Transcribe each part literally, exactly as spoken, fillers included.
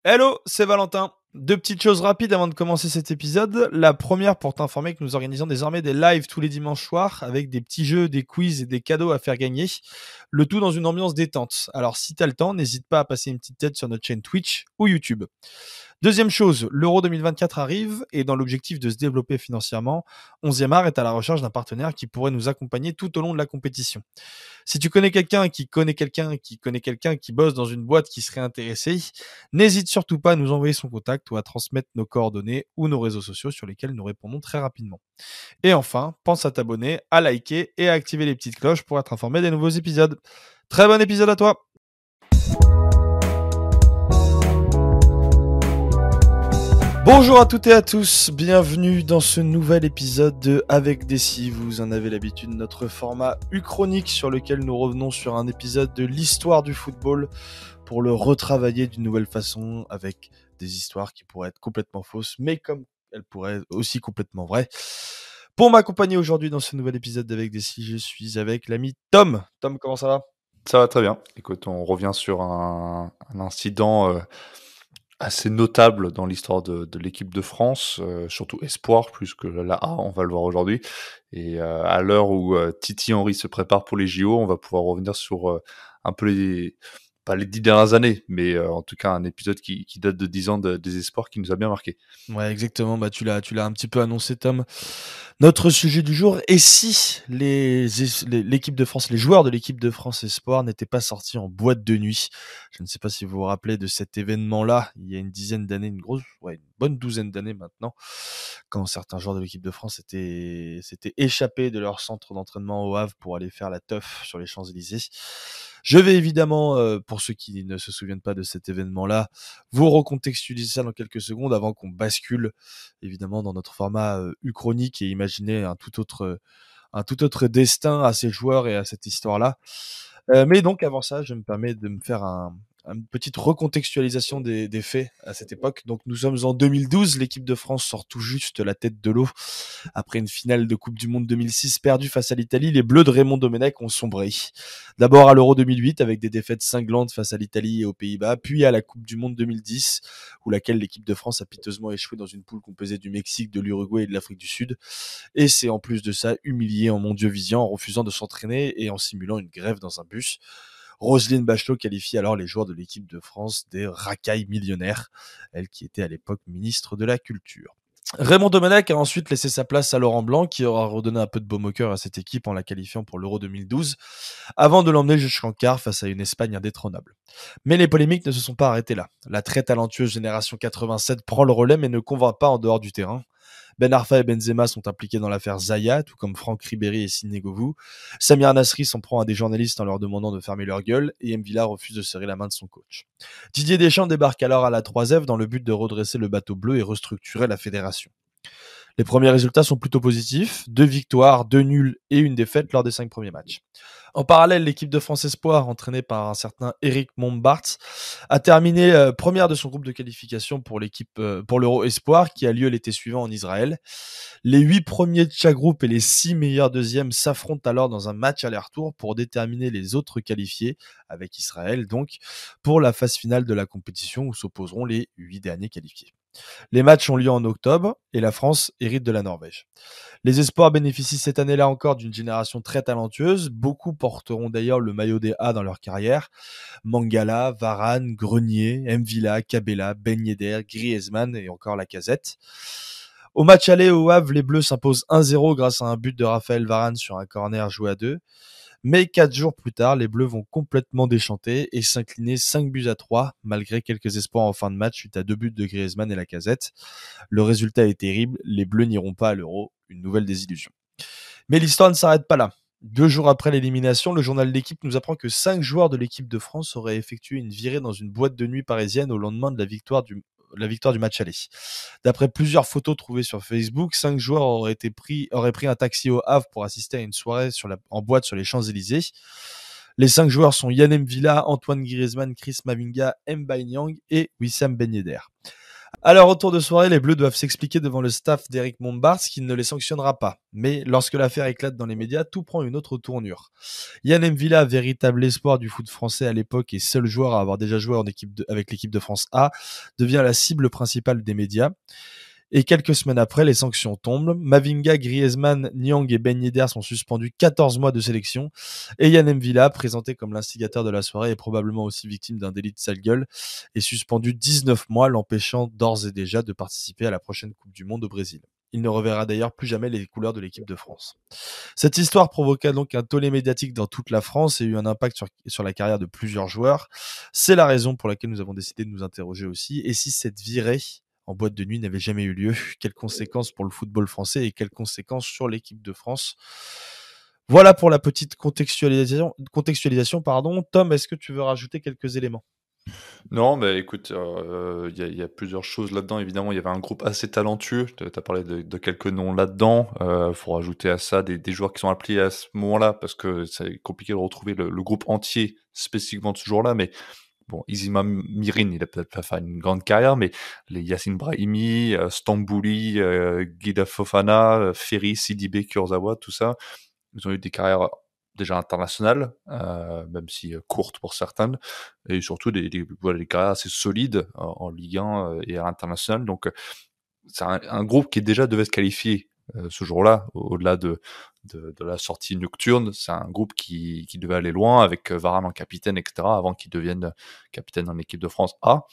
Hello, c'est Valentin. Deux petites choses rapides avant de commencer cet épisode. La première pour t'informer que nous organisons désormais des lives tous les dimanches soirs avec des petits jeux, des quiz et des cadeaux à faire gagner. Le tout dans une ambiance détente. Alors si t'as le temps, n'hésite pas à passer une petite tête sur notre chaîne Twitch ou YouTube. Deuxième chose, l'Euro deux mille vingt-quatre arrive et dans l'objectif de se développer financièrement, onzième art est à la recherche d'un partenaire qui pourrait nous accompagner tout au long de la compétition. Si tu connais quelqu'un qui connaît quelqu'un qui connaît quelqu'un qui bosse dans une boîte qui serait intéressé, n'hésite surtout pas à nous envoyer son contact ou à transmettre nos coordonnées ou nos réseaux sociaux sur lesquels nous répondons très rapidement. Et enfin, pense à t'abonner, à liker et à activer les petites cloches pour être informé des nouveaux épisodes. Très bon épisode à toi! Bonjour à toutes et à tous, bienvenue dans ce nouvel épisode de Avec Desi. Vous en avez l'habitude, notre format uchronique sur lequel nous revenons sur un épisode de l'histoire du football pour le retravailler d'une nouvelle façon avec des histoires qui pourraient être complètement fausses, mais comme elles pourraient être aussi complètement vraies. Pour m'accompagner aujourd'hui dans ce nouvel épisode d'Avec Desi, je suis avec l'ami Tom. Tom, comment ça va? Ça va très bien. Écoute, on revient sur un, un incident euh, assez notable dans l'histoire de, de l'équipe de France, euh, surtout espoir plus que la A, on va le voir aujourd'hui. Et euh, à l'heure où euh, Titi Henry se prépare pour les J O, on va pouvoir revenir sur euh, un peu les, pas les dix dernières années, mais euh, en tout cas un épisode qui, qui date de dix ans de, des espoirs qui nous a bien marqué. Ouais, exactement. Bah, tu l'as, tu l'as un petit peu annoncé, Tom. Notre sujet du jour, et si les, les- l'équipe de France, les joueurs de l'équipe de France Espoir n'étaient pas sortis en boîte de nuit? Je ne sais pas si vous vous rappelez de cet événement-là, il y a une dizaine d'années, une grosse, ouais, une bonne douzaine d'années maintenant, quand certains joueurs de l'équipe de France étaient, s'étaient échappés de leur centre d'entraînement au Havre pour aller faire la teuf sur les Champs-Élysées. Je vais évidemment, euh, pour ceux qui ne se souviennent pas de cet événement-là, vous recontextualiser ça dans quelques secondes avant qu'on bascule évidemment dans notre format euh, uchronique et imaginer un tout autre un tout autre destin à ces joueurs et à cette histoire-là. Euh, mais donc avant ça, je me permets de me faire un, une petite recontextualisation des, des faits à cette époque. Donc nous sommes en deux mille douze, l'équipe de France sort tout juste la tête de l'eau après une finale de Coupe du Monde deux mille six perdue face à l'Italie. Les Bleus de Raymond Domenech ont sombré. D'abord à l'Euro deux mille huit avec des défaites cinglantes face à l'Italie et aux Pays-Bas, puis à la Coupe du Monde deux mille dix où laquelle l'équipe de France a piteusement échoué dans une poule composée du Mexique, de l'Uruguay et de l'Afrique du Sud. Et c'est en plus de ça humilié en mondiovisiant en refusant de s'entraîner et en simulant une grève dans un bus. Roselyne Bachelot qualifie alors les joueurs de l'équipe de France des racailles millionnaires, elle qui était à l'époque ministre de la Culture. Raymond Domenech a ensuite laissé sa place à Laurent Blanc, qui aura redonné un peu de baume au cœur à cette équipe en la qualifiant pour l'Euro deux mille douze, avant de l'emmener jusqu'en quart face à une Espagne indétrônable. Mais les polémiques ne se sont pas arrêtées là. La très talentueuse génération quatre-vingt-sept prend le relais mais ne convainc pas en dehors du terrain. Ben Arfa et Benzema sont impliqués dans l'affaire Zaya, tout comme Franck Ribéry et Sidney Govou. Samir Nasri s'en prend à des journalistes en leur demandant de fermer leur gueule, et Mvila refuse de serrer la main de son coach. Didier Deschamps débarque alors à la trois F dans le but de redresser le bateau bleu et restructurer la fédération. Les premiers résultats sont plutôt positifs, deux victoires, deux nuls et une défaite lors des cinq premiers matchs. En parallèle, l'équipe de France Espoir, entraînée par un certain Eric Montbart, a terminé euh, première de son groupe de qualification pour l'équipe euh, pour l'Euro Espoir qui a lieu l'été suivant en Israël. Les huit premiers de chaque groupe et les six meilleurs deuxièmes s'affrontent alors dans un match aller-retour pour déterminer les autres qualifiés, avec Israël donc, pour la phase finale de la compétition où s'opposeront les huit derniers qualifiés. Les matchs ont lieu en octobre et la France hérite de la Norvège. Les espoirs bénéficient cette année-là encore d'une génération très talentueuse. Beaucoup porteront d'ailleurs le maillot des A dans leur carrière. Mangala, Varane, Grenier, Mvila, Cabella, Ben Yedder, Griezmann et encore Lacazette. Au match aller au Havre, les Bleus s'imposent un zéro grâce à un but de Raphaël Varane sur un corner joué à deux. Mais quatre jours plus tard, les Bleus vont complètement déchanter et s'incliner cinq buts à trois, malgré quelques espoirs en fin de match suite à deux buts de Griezmann et Lacazette. Le résultat est terrible, les Bleus n'iront pas à l'Euro, une nouvelle désillusion. Mais l'histoire ne s'arrête pas là. Deux jours après l'élimination, le journal L'équipe nous apprend que cinq joueurs de l'équipe de France auraient effectué une virée dans une boîte de nuit parisienne au lendemain de la victoire du, la victoire du match aller. D'après plusieurs photos trouvées sur Facebook, cinq joueurs auraient, été pris, auraient pris un taxi au Havre pour assister à une soirée sur la, en boîte sur les Champs-Élysées. Les cinq joueurs sont Yann Mvila, Antoine Griezmann, Chris Mavinga, Mbaye Niang et Wissam Ben Yedder. Alors, au tour de soirée, les Bleus doivent s'expliquer devant le staff d'Eric Mombars qui ne les sanctionnera pas. Mais lorsque l'affaire éclate dans les médias, tout prend une autre tournure. Yann M'Vila, véritable espoir du foot français à l'époque et seul joueur à avoir déjà joué en équipe de- avec l'équipe de France A, devient la cible principale des médias. Et quelques semaines après, les sanctions tombent. Mavinga, Griezmann, Nyang et Ben Yedder sont suspendus quatorze mois de sélection. Et Yann M'Vila, présenté comme l'instigateur de la soirée et probablement aussi victime d'un délit de sale gueule, est suspendu dix-neuf mois, l'empêchant d'ores et déjà de participer à la prochaine Coupe du Monde au Brésil. Il ne reverra d'ailleurs plus jamais les couleurs de l'équipe de France. Cette histoire provoqua donc un tollé médiatique dans toute la France et eut un impact sur, sur la carrière de plusieurs joueurs. C'est la raison pour laquelle nous avons décidé de nous interroger aussi. Et si cette virée en boîte de nuit n'avait jamais eu lieu? Quelles conséquences pour le football français et quelles conséquences sur l'équipe de France? Voilà pour la petite contextualisation. contextualisation pardon. Tom, est-ce que tu veux rajouter quelques éléments? Non, mais écoute, euh, il y, a- il y a plusieurs choses là-dedans. Évidemment, il y avait un groupe assez talentueux. Tu as parlé de, de quelques noms là-dedans. Il faut rajouter à ça des, des joueurs qui sont appelés à ce moment-là parce que c'est compliqué de retrouver le, le groupe entier spécifiquement de ce jour-là. Mais bon, Izima Mirin, il a peut-être pas fait une grande carrière, mais les Yassine Brahimi, euh, Stambouli, euh, Guida Fofana, euh, Ferry, Sidibé, Kurzawa, tout ça, ils ont eu des carrières déjà internationales, euh, même si euh, courtes pour certaines, et surtout des, des, voilà, des carrières assez solides en, en Ligue un euh, et à l'international. Donc, euh, c'est un, un groupe qui déjà devait se qualifier euh, ce jour-là, au- au-delà de, de, de la sortie nocturne. C'est un groupe qui, qui devait aller loin avec euh, Varane en capitaine, et cetera, avant qu'il devienne capitaine en équipe de France A.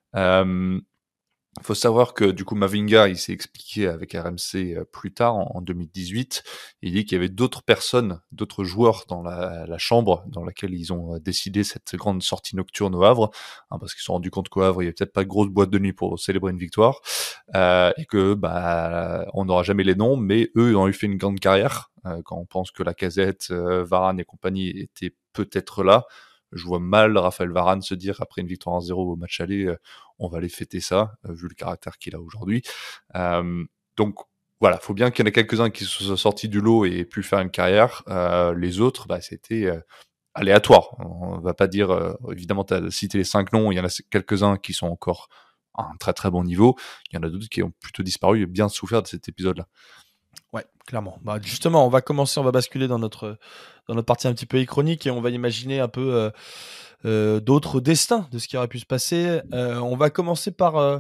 Euh, il faut savoir que du coup Mavinga, il s'est expliqué avec R M C euh, plus tard, en, en deux mille dix-huit. Il dit qu'il y avait d'autres personnes, d'autres joueurs dans la, la chambre dans laquelle ils ont euh, décidé cette grande sortie nocturne au Havre, hein, parce qu'ils se sont rendus compte qu'au Havre, il y avait peut-être pas de grosse boîte de nuit pour célébrer une victoire, euh, et que bah on n'aura jamais les noms, mais eux ont eu fait une grande carrière. Euh, quand on pense que Lacazette, euh, Varane et compagnie étaient peut-être là, je vois mal Raphaël Varane se dire après une victoire un zéro au match aller, euh, on va aller fêter ça, euh, vu le caractère qu'il a aujourd'hui. Euh, donc voilà, faut bien qu'il y en ait quelques-uns qui se soient sortis du lot et aient pu faire une carrière. Euh, les autres, bah, c'était euh, aléatoire. On va pas dire, euh, évidemment, tu as cité les cinq noms, il y en a quelques-uns qui sont encore à un très très bon niveau. Il y en a d'autres qui ont plutôt disparu et bien souffert de cet épisode-là. Ouais, clairement. Bah, justement, on va commencer, on va basculer dans notre, dans notre partie un petit peu iconique et on va imaginer un peu euh, euh, d'autres destins de ce qui aurait pu se passer. Euh, on va commencer par, euh,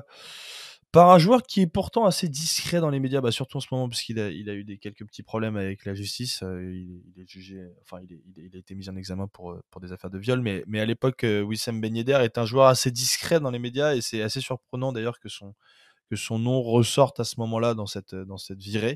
par un joueur qui est pourtant assez discret dans les médias, bah, surtout en ce moment, parce qu'il a, il a eu des, quelques petits problèmes avec la justice. Euh, il, il est jugé, enfin, il, est, il, est- il a été mis en examen pour, euh, pour des affaires de viol, mais, mais à l'époque, euh, Wissam Ben Yedder est un joueur assez discret dans les médias et c'est assez surprenant d'ailleurs que son, que son nom ressorte à ce moment-là dans cette, dans cette virée.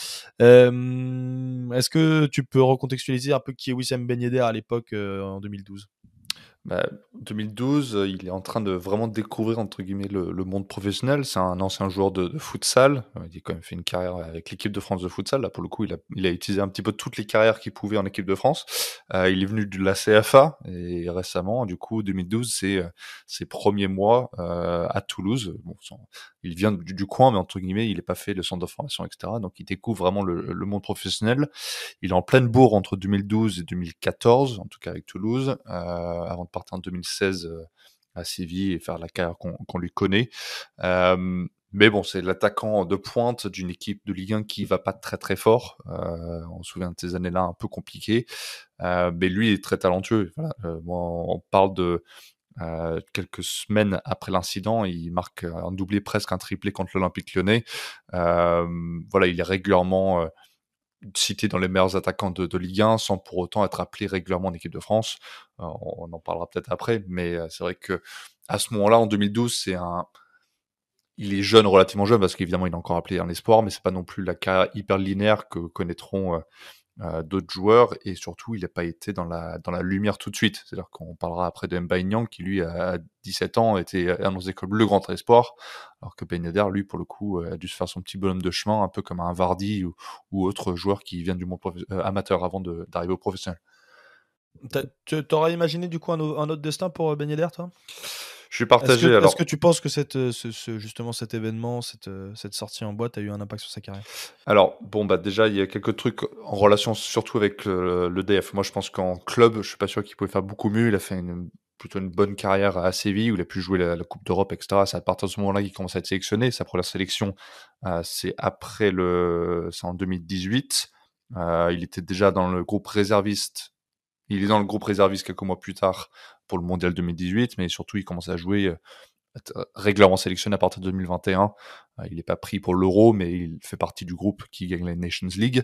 Euh, Est-ce que tu peux recontextualiser un peu qui est Wissam Ben Yedder à l'époque euh, en deux mille douze? Bah, deux mille douze, euh, il est en train de vraiment découvrir entre guillemets le, le monde professionnel. C'est un ancien joueur de, de futsal. Euh, Il a quand même fait une carrière avec l'équipe de France de futsal. Là, pour le coup, il a, il a utilisé un petit peu toutes les carrières qu'il pouvait en équipe de France. Euh, il est venu de la C F A et récemment, du coup, deux mille douze, c'est euh, ses premiers mois euh, à Toulouse. Bon, son- il vient du, du coin, mais entre guillemets, il n'est pas fait le centre de formation, et cetera. Donc, il découvre vraiment le, le monde professionnel. Il est en pleine bourre entre deux mille douze et deux mille quatorze, en tout cas avec Toulouse, euh, avant de partir en deux mille seize euh, à Séville et faire la carrière qu'on qu'on lui connaît. Euh, mais bon, c'est l'attaquant de pointe d'une équipe de Ligue un qui va pas très très fort. Euh, on se souvient de ces années-là un peu compliquées. Euh, mais lui est très talentueux. Voilà. Euh, moi, on parle de euh, quelques semaines après l'incident, il marque un doublé, presque un triplé contre l'Olympique Lyonnais. Euh, voilà, il est régulièrement euh, cité dans les meilleurs attaquants de, de Ligue un sans pour autant être appelé régulièrement en équipe de France. Euh, on, on en parlera peut-être après, mais euh, c'est vrai que à ce moment-là, en deux mille douze, c'est un, il est jeune, relativement jeune, parce qu'évidemment il est encore appelé un espoir, mais c'est pas non plus la carrière hyper linéaire que connaîtront euh, euh, d'autres joueurs, et surtout il n'a pas été dans la dans la lumière tout de suite. C'est-à-dire qu'on parlera après de Mbaye Niang qui lui à dix-sept ans était annoncé comme le grand espoir, alors que Ben Yedder lui pour le coup a dû se faire son petit bonhomme de chemin, un peu comme un Vardy ou, ou autre joueur qui vient du monde prof- euh, amateur avant de- d'arriver au professionnel. T'as- Tu t'aurais imaginé du coup un, au- un autre destin pour euh, Ben Yedder, toi? Je suis Est-ce partagé que, est-ce alors. que tu penses que cette, euh, ce, ce- justement cet événement, cette, euh, cette sortie en boîte a eu un impact sur sa carrière? Alors, bon, bah, déjà, il y a quelques trucs en relation surtout avec le, le D F. Moi, je pense qu'en club, je suis pas sûr qu'il pouvait faire beaucoup mieux. Il a fait une, plutôt une bonne carrière à Séville où il a pu jouer la, la Coupe d'Europe, et cetera. C'est à partir de ce moment-là qu'il commence à être sélectionné. Sa première sélection, euh, c'est après le, c'est en deux mille dix-huit. Euh, il était déjà dans le groupe réserviste. Il est dans le groupe réserviste quelques mois plus tard pour le Mondial deux mille dix-huit, mais surtout, il commence à jouer euh, être régulièrement sélectionné à partir de deux mille vingt et un. Euh, il n'est pas pris pour l'Euro, mais il fait partie du groupe qui gagne la Nations League.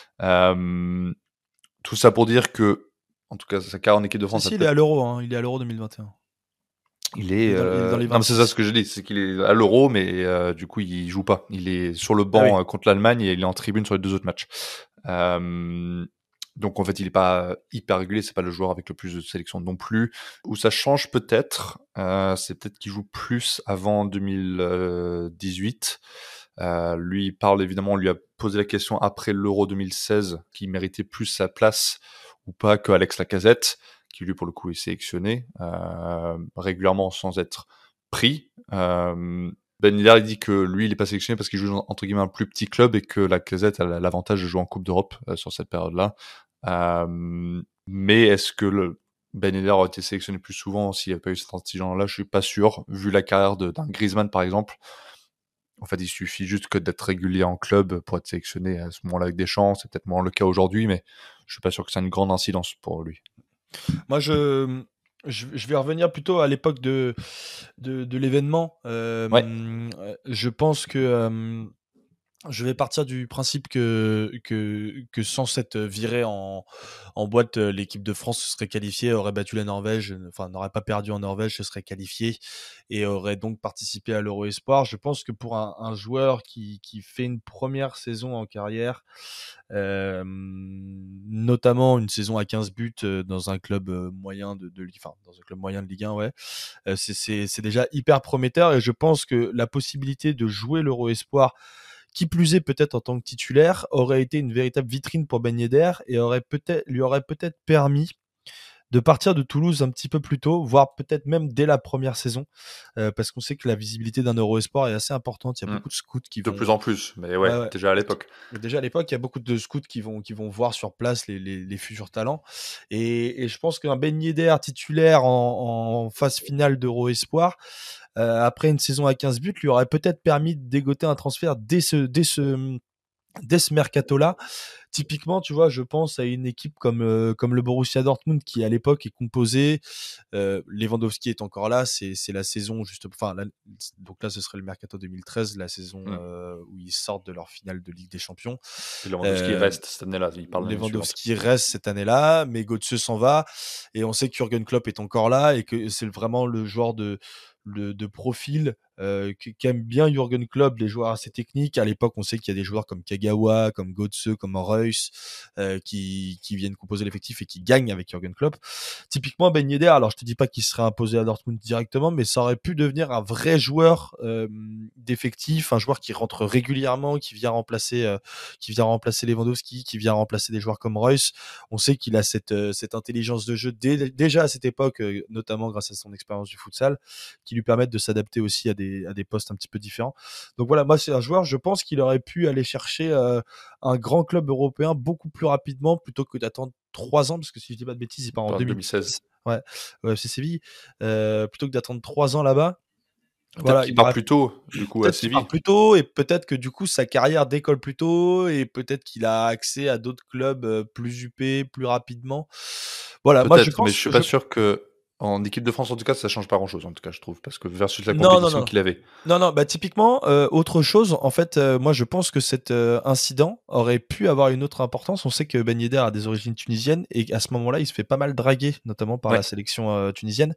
Euh, tout ça pour dire que, en tout cas, sa carrière en équipe de Si, France a si, il est peut-être. à l'Euro, hein, il est à l'Euro deux mille vingt et un. Il Il est. est dans, il est dans Euh... les Non, mais c'est ça ce vingt-six. que je dis, c'est qu'il est à l'Euro, mais euh, du coup, il joue pas. Il est sur le Ah oui. banc euh, contre l'Allemagne et il est en tribune sur les deux autres matchs. Euh... Donc en fait, il est pas hyper régulier, c'est pas le joueur avec le plus de sélections non plus. Où ça change peut-être, euh, c'est peut-être qu'il joue plus avant deux mille dix-huit. Euh, lui, il parle évidemment, on lui a posé la question après l'Euro deux mille seize, qui méritait plus sa place ou pas que Alex Lacazette, qui lui pour le coup est sélectionné euh, régulièrement sans être pris. Euh, Ben Yedder, il dit que lui, il est pas sélectionné parce qu'il joue dans, entre guillemets un plus petit club et que Lacazette a l'avantage de jouer en Coupe d'Europe euh, sur cette période-là. Euh, mais est-ce que le Ben Yedder aurait été sélectionné plus souvent s'il n'y avait pas eu cet incident-là? Je suis pas sûr. Vu la carrière de- d'un Griezmann, par exemple, en fait, il suffit juste que d'être régulier en club pour être sélectionné à ce moment-là avec des chances. C'est peut-être moins le cas aujourd'hui, mais je suis pas sûr que c'est une grande incidence pour lui. Moi, je, je, je vais revenir plutôt à l'époque de, de, de l'événement. Euh, Ouais. euh, je pense que euh, je vais partir du principe que, que, que sans cette virée en, en boîte, euh, l'équipe de France se serait qualifiée, aurait battu la Norvège, euh, enfin n'aurait pas perdu en Norvège, se serait qualifiée et aurait donc participé à l'Euro Espoir. Je pense que pour un, un joueur qui, qui fait une première saison en carrière, euh, notamment une saison à quinze buts euh, dans un club euh, moyen de, de Ligue, enfin dans un club moyen de Ligue un, ouais, euh, c'est, c'est, c'est déjà hyper prometteur et je pense que la possibilité de jouer l'Euro Espoir, qui plus est peut-être en tant que titulaire, aurait été une véritable vitrine pour Ben Yedder et aurait peut-être, lui aurait peut-être permis de partir de Toulouse un petit peu plus tôt, voire peut-être même dès la première saison, euh, parce qu'on sait que la visibilité d'un Euro Espoir est assez importante. Il y a Mm. beaucoup de scouts qui De plus vont, en plus, mais ouais, ouais, ouais. déjà à l'époque. Déjà à l'époque, il y a beaucoup de scouts qui vont, qui vont voir sur place les, les, les futurs talents. Et, et je pense qu'un Ben Yedder titulaire en, en phase finale d'Euro Espoir, euh, après une saison à quinze buts, lui aurait peut-être permis de dégoter un transfert dès ce, dès ce, dès ce mercato-là. Typiquement, tu vois, je pense à une équipe comme, euh, comme le Borussia Dortmund qui à l'époque est composée. Euh, Lewandowski est encore là, c'est, c'est la saison juste, enfin, là, donc là ce serait le mercato deux mille treize, la saison Mm. euh, où ils sortent de leur finale de Ligue des Champions. Et Lewandowski Euh, reste cette année-là, il parle l'année suivante. Lewandowski reste cette année-là, mais Götze s'en va et on sait que Jürgen Klopp est encore là et que c'est vraiment le joueur de de, de profil euh, qu'aime bien Jürgen Klopp, les joueurs assez techniques. À l'époque, on sait qu'il y a des joueurs comme Kagawa, comme Götze, comme Reus euh, qui, qui viennent composer l'effectif et qui gagnent avec Jürgen Klopp. Typiquement, Ben Yedder, alors je te dis pas qu'il serait imposé à Dortmund directement, mais ça aurait pu devenir un vrai joueur euh, d'effectif, un joueur qui rentre régulièrement, qui vient remplacer, euh, qui vient remplacer Lewandowski, qui vient remplacer des joueurs comme Reus. On sait qu'il a cette, euh, cette intelligence de jeu dès, déjà à cette époque, euh, notamment grâce à son expérience du futsal, qui lui permettent de s'adapter aussi à des, à des postes un petit peu différents. Donc voilà, moi c'est un joueur, je pense qu'il aurait pu aller chercher euh, un grand club européen beaucoup plus rapidement plutôt que d'attendre trois ans, parce que si je dis pas de bêtises, il part en Enfin, deux mille seize. Ouais, ouais c'est Séville. Euh, plutôt que d'attendre trois ans là-bas. peut-être Voilà, qu'il il part aurait plus tôt, du coup, à peut-être qu'il part Séville. plus tôt et peut-être que du coup sa carrière décolle plus tôt et peut-être qu'il a accès à d'autres clubs euh, plus huppés, plus rapidement. Voilà, moi je Peut-être, mais pense, je suis pas je, sûr que en équipe de France, en tout cas, ça change pas grand-chose, en tout cas, je trouve, parce que versus la non, non, compétition non. qu'il avait. Non, non, bah typiquement, euh, autre chose, en fait, euh, moi je pense que cet euh, incident aurait pu avoir une autre importance. On sait que Ben Yedder a des origines tunisiennes et à ce moment-là, il se fait pas mal draguer, notamment par Ouais. la sélection euh, tunisienne.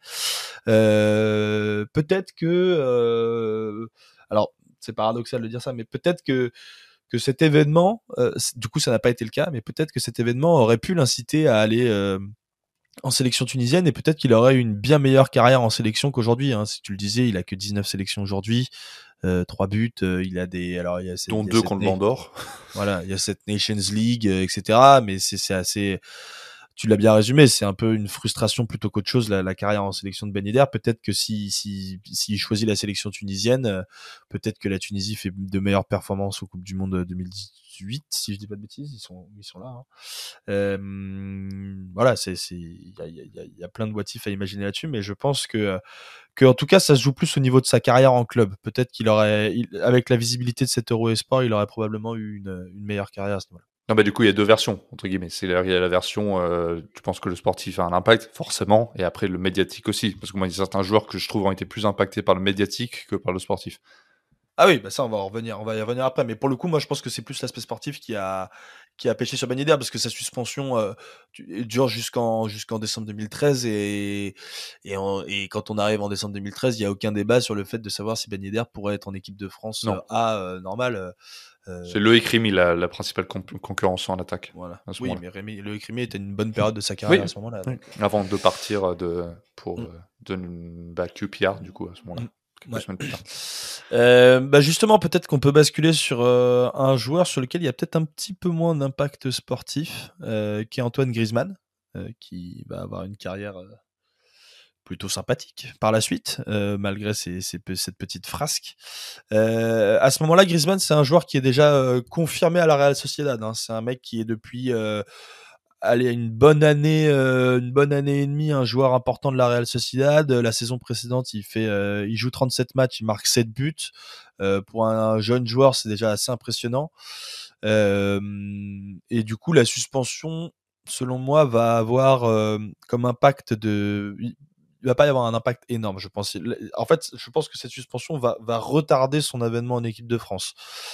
Euh, peut-être que, euh, alors c'est paradoxal de dire ça, mais peut-être que que cet événement, euh, du coup ça n'a pas été le cas, mais peut-être que cet événement aurait pu l'inciter à aller euh, en sélection tunisienne et peut-être qu'il aurait eu une bien meilleure carrière en sélection qu'aujourd'hui. Hein. Si tu le disais, il a que dix-neuf sélections aujourd'hui, euh, trois buts, euh, il a des, alors il y a cette, Dont il y a deux cette, contre Ballon d'Or. voilà, il y a cette Nations League, euh, et cetera. Mais c'est, c'est assez, tu l'as bien résumé, c'est un peu une frustration plutôt qu'autre chose la, la carrière en sélection de Ben Yedder. Peut-être que si si s'il choisit la sélection tunisienne, euh, peut-être que la Tunisie fait de meilleures performances aux Coupes du Monde deux mille dix-huit, si je dis pas de bêtises, ils sont ils sont là. Hein. Euh, voilà, c'est c'est il y a, y, a, y a plein de what if à imaginer là-dessus, mais je pense que que en tout cas ça se joue plus au niveau de sa carrière en club. Peut-être qu'il aurait, il, avec la visibilité de cet Euro Espoir, il aurait probablement eu une, une meilleure carrière à ce niveau-là. Non, bah, du coup, il y a deux versions, entre guillemets. C'est la, il y a la version, euh, tu penses que le sportif a un impact, forcément, et après le médiatique aussi. Parce que moi, il y a certains joueurs que je trouve ont été plus impactés par le médiatique que par le sportif. Ah oui, bah ça on va en revenir, on va y revenir après. Mais pour le coup, moi je pense que c'est plus l'aspect sportif qui a qui a pêché sur Ben Yedder parce que sa suspension euh, dure jusqu'en jusqu'en décembre deux mille treize et et, en, et quand on arrive en décembre deux mille treize, il y a aucun débat sur le fait de savoir si Ben Yedder pourrait être en équipe de France Non. euh, A euh, normale. Euh, c'est Loïc Rémy, la, la principale comp- concurrence en attaque. Voilà. À ce Oui, moment-là. mais Rémi, Loïc Rémy était une bonne période de sa carrière Oui. à ce moment-là. oui. Donc... Avant de partir de, pour Mm. euh, de bah, Q P R, du coup, à ce moment-là. Mm. Quelques Ouais. semaines plus tard. Euh, bah justement, peut-être qu'on peut basculer sur euh, un joueur sur lequel il y a peut-être un petit peu moins d'impact sportif, euh, qui est Antoine Griezmann, euh, qui va avoir une carrière euh, plutôt sympathique par la suite, euh, malgré ces, ces, cette petite frasque. Euh, à ce moment-là, Griezmann, c'est un joueur qui est déjà euh, confirmé à la Real Sociedad. Hein. C'est un mec qui est depuis... Euh, allez, une bonne année, euh, une bonne année et demie, un joueur important de la Real Sociedad. La saison précédente, il fait, euh, il joue trente-sept matchs, il marque sept buts. Euh, pour un jeune joueur, c'est déjà assez impressionnant. Euh, et du coup, la suspension, selon moi, va avoir euh, comme impact de, il va pas y avoir un impact énorme, je pense. En fait, je pense que cette suspension va, va retarder son avènement en équipe de France,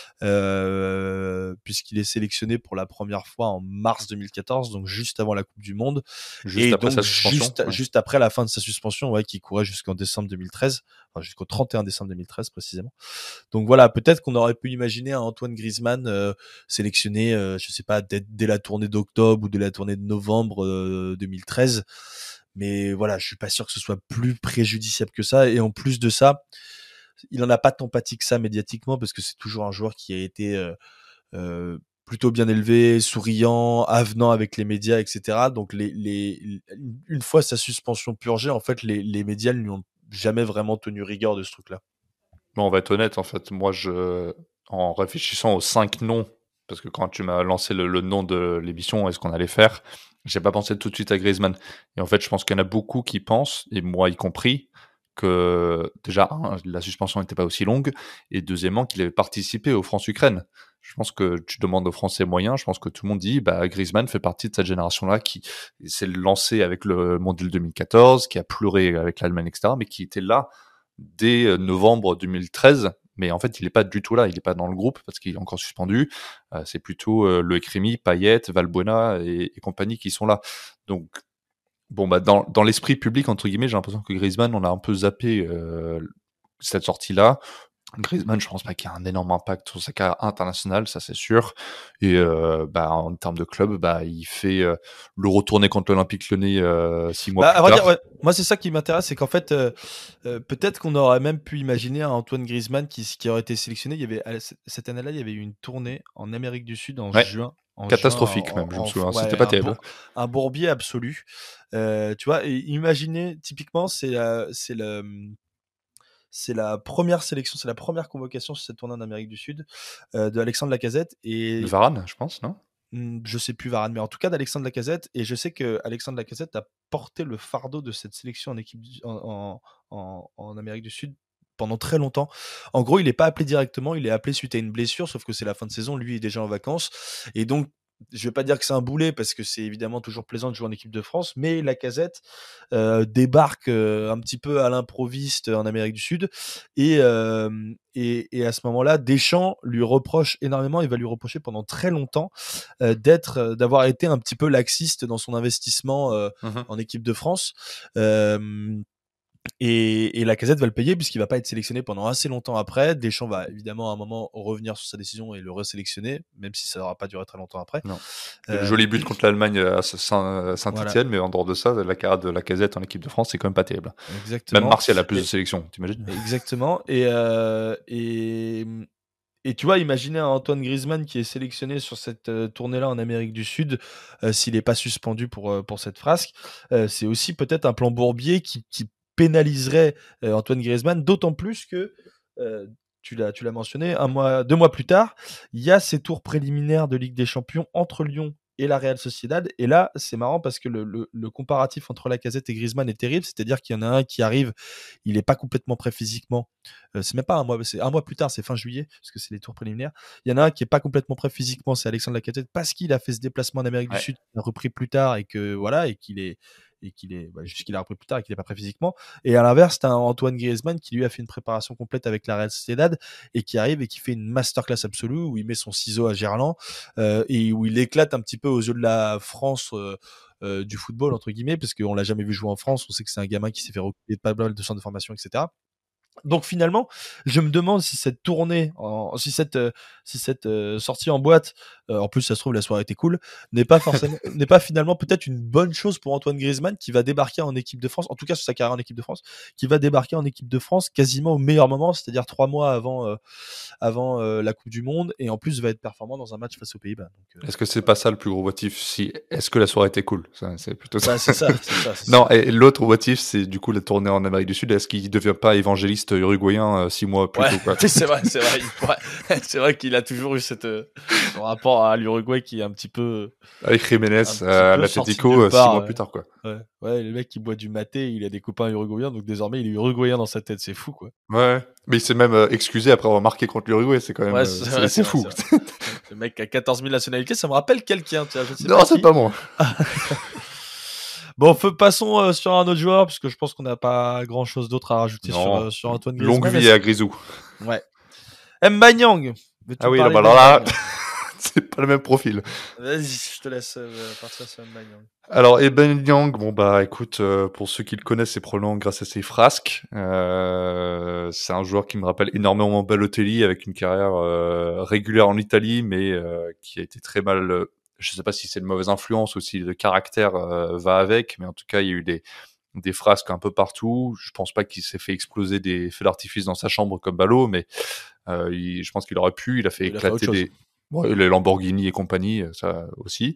euh, puisqu'il est sélectionné pour la première fois en mars deux mille quatorze, donc juste avant la Coupe du Monde, juste et après donc sa suspension, juste, ouais. juste après la fin de sa suspension, ouais, qui courait jusqu'en décembre deux mille treize, enfin jusqu'au trente et un décembre deux mille treize précisément. Donc voilà, peut-être qu'on aurait pu imaginer un Antoine Griezmann euh, sélectionné, euh, je sais pas, dès, dès la tournée d'octobre ou dès la tournée de novembre euh, deux mille treize. Mais voilà, je suis pas sûr que ce soit plus préjudiciable que ça. Et en plus de ça, il en a pas tant pâti que ça médiatiquement parce que c'est toujours un joueur qui a été euh, euh, plutôt bien élevé, souriant, avenant avec les médias, et cetera. Donc les, les, une fois sa suspension purgée, en fait, les, les médias ne lui ont jamais vraiment tenu rigueur de ce truc-là. Bon, on va être honnête, en fait, moi, je, en réfléchissant aux cinq noms, parce que quand tu m'as lancé le, le nom de l'émission et ce qu'on allait faire, j'ai pas pensé tout de suite à Griezmann. Et en fait, je pense qu'il y en a beaucoup qui pensent, et moi y compris, que déjà, un, la suspension n'était pas aussi longue, et deuxièmement, qu'il avait participé au France-Ukraine. Je pense que tu demandes aux Français moyens, je pense que tout le monde dit, bah, Griezmann fait partie de cette génération-là qui s'est lancé avec le Mondial deux mille quatorze, qui a pleuré avec l'Allemagne, et cetera, mais qui était là dès novembre deux mille treize, mais en fait, il n'est pas du tout là, il n'est pas dans le groupe parce qu'il est encore suspendu. Euh, c'est plutôt euh, Loïc Rémy, Payet, Valbuena et, et compagnie qui sont là. Donc, bon, bah, dans, dans l'esprit public, entre guillemets, j'ai l'impression que Griezmann, on a un peu zappé euh, cette sortie-là. Griezmann, je pense pas qu'il y a un énorme impact sur sa carrière internationale, ça c'est sûr. Et euh, bah, en termes de club, bah, il fait euh, le retourner contre l'Olympique Lyonnais euh, six mois Bah, plus à vrai tard. dire, ouais. Moi, c'est ça qui m'intéresse, c'est qu'en fait, euh, euh, peut-être qu'on aurait même pu imaginer un Antoine Griezmann qui, qui aurait été sélectionné. Il y avait, cette année-là, il y avait eu une tournée en Amérique du Sud en Ouais, juin. En juin, catastrophique en, même, je me en, souviens. en C'était ouais, pas un, terrible. bour, un bourbier absolu. Euh, tu vois, et imaginez, typiquement, c'est la, c'est le, c'est la première sélection, c'est la première convocation sur cette tournée en Amérique du Sud euh, de Alexandre Lacazette. De Et Varane, je pense, non? je sais plus Varane, mais en tout cas d'Alexandre Lacazette. Et je sais que Alexandre Lacazette a porté le fardeau de cette sélection en équipe du, en, en, en, Amérique du Sud pendant très longtemps. En gros, il n'est pas appelé directement, il est appelé suite à une blessure, sauf que c'est la fin de saison, lui est déjà en vacances. Et donc, je vais pas dire que c'est un boulet parce que c'est évidemment toujours plaisant de jouer en équipe de France, mais Lacazette euh, débarque euh, un petit peu à l'improviste en Amérique du Sud et, euh, et, et à ce moment-là, Deschamps lui reproche énormément, il va lui reprocher pendant très longtemps euh, d'être, euh, d'avoir été un petit peu laxiste dans son investissement euh, mmh. en équipe de France. Euh, Et, et Lacazette va le payer puisqu'il va pas être sélectionné pendant assez longtemps après. Deschamps va évidemment à un moment revenir sur sa décision et le resélectionner, même si ça n'aura pas duré très longtemps après. Non. Euh, le joli but contre l'Allemagne à Saint-Etienne, voilà. Mais en dehors de ça, la carrière de Lacazette en équipe de France, c'est quand même pas terrible. Exactement. Même Martial a plus et, de sélections, t'imagines? Exactement. Et, euh, et et tu vois, imaginez un Antoine Griezmann qui est sélectionné sur cette, heu, tournée-là en Amérique du Sud, heu, s'il est pas suspendu pour, heu, pour cette frasque, heu, c'est aussi peut-être un plan Bourbier qui qui pénaliserait, heu, Antoine Griezmann. D'autant plus que, heu, tu l'as tu l'as mentionné, un mois deux mois plus tard, il y a ces tours préliminaires de Ligue des Champions entre Lyon et la Real Sociedad, et là, c'est marrant parce que le le le comparatif entre Lacazette et Griezmann est terrible. C'est-à-dire qu'il y en a un qui arrive, il est pas complètement prêt physiquement. Heu, c'est même pas un mois, c'est un mois plus tard, c'est fin juillet, parce que c'est les tours préliminaires. Il y en a un qui est pas complètement prêt physiquement, c'est Alexandre Lacazette, parce qu'il a fait ce déplacement en Amérique du Ouais. Sud, qu'il a repris plus tard, et que voilà, et qu'il est et qu'il est bah, juste qu'il a repris plus tard et qu'il est pas prêt physiquement. Et à l'inverse, tu as Antoine Griezmann qui lui a fait une préparation complète avec la Real Sociedad et qui arrive et qui fait une masterclass absolue où il met son ciseau à Gerland, euh, et où il éclate un petit peu aux yeux de la France, euh, euh, du football entre guillemets, parce qu'on l'a jamais vu jouer en France. On sait que c'est un gamin qui s'est fait recruter de pas mal de centres de formation, et cetera. Donc finalement, je me demande si cette tournée, en, si cette, euh, si cette euh, sortie en boîte, euh, en plus ça se trouve la soirée était cool, n'est pas forcément, n'est pas finalement peut-être une bonne chose pour Antoine Griezmann qui va débarquer en équipe de France, en tout cas sur sa carrière en équipe de France, qui va débarquer en équipe de France quasiment au meilleur moment, c'est-à-dire trois mois avant, euh, avant euh, la Coupe du Monde, et en plus va être performant dans un match face aux Pays-Bas. Donc, euh, Est-ce que c'est pas ça le plus gros motif? Si, est-ce que la soirée était cool? Ça, c'est plutôt ça. bah c'est ça, c'est ça, c'est Non, ça. et l'autre motif, c'est du coup la tournée en Amérique du Sud. Est-ce qu'il devient pas évangéliste uruguayen euh, six mois plus Ouais, tôt, quoi? c'est vrai, c'est vrai. Il pourrait- C'est vrai qu'il a toujours eu cette, euh, son rapport à l'Uruguay qui est un petit peu, Avec Jiménez, un petit euh, à peu sorti de l'Atlético, nulle euh, six part. mois Ouais. plus tard, quoi. Ouais. Ouais, le mec qui boit du maté, il a des copains uruguayens, donc désormais il est uruguayen dans sa tête, c'est fou quoi. Ouais, mais il s'est même euh, excusé après avoir marqué contre l'Uruguay. C'est quand même, Ouais, euh, c'est c'est vrai, c'est c'est vrai, fou. c'est vrai. Ouais, le mec a quatorze mille nationalités, ça me rappelle quelqu'un, tiens, je sais pas Non, c'est qui. pas moi. Bon, fe- passons euh, sur un autre joueur, parce que je pense qu'on n'a pas grand chose d'autre à rajouter sur, Non, euh, sur Antoine longue Griezmann. vie Est-ce- à Grisou. Ouais. Mbanyang, veux-tu Ah me oui, là, parler bah alors là, d'Mbanyang? c'est pas le même profil. Vas-y, je te laisse euh, partir sur Mbanyang. Alors, Eben Yang, bon bah écoute, euh, pour ceux qui le connaissent, c'est probablement grâce à ses frasques. Euh, c'est un joueur qui me rappelle énormément Balotelli, avec une carrière euh, régulière en Italie, mais euh, qui a été très mal. euh, je sais pas si c'est une mauvaise influence ou si le caractère euh, va avec, mais en tout cas, il y a eu des des frasques un peu partout. Je pense pas qu'il s'est fait exploser des feux d'artifice dans sa chambre comme Ballot, mais euh, il- je pense qu'il aurait pu. Il a fait Il a fait autre éclater chose. des ouais, les Lamborghini et compagnie, ça aussi.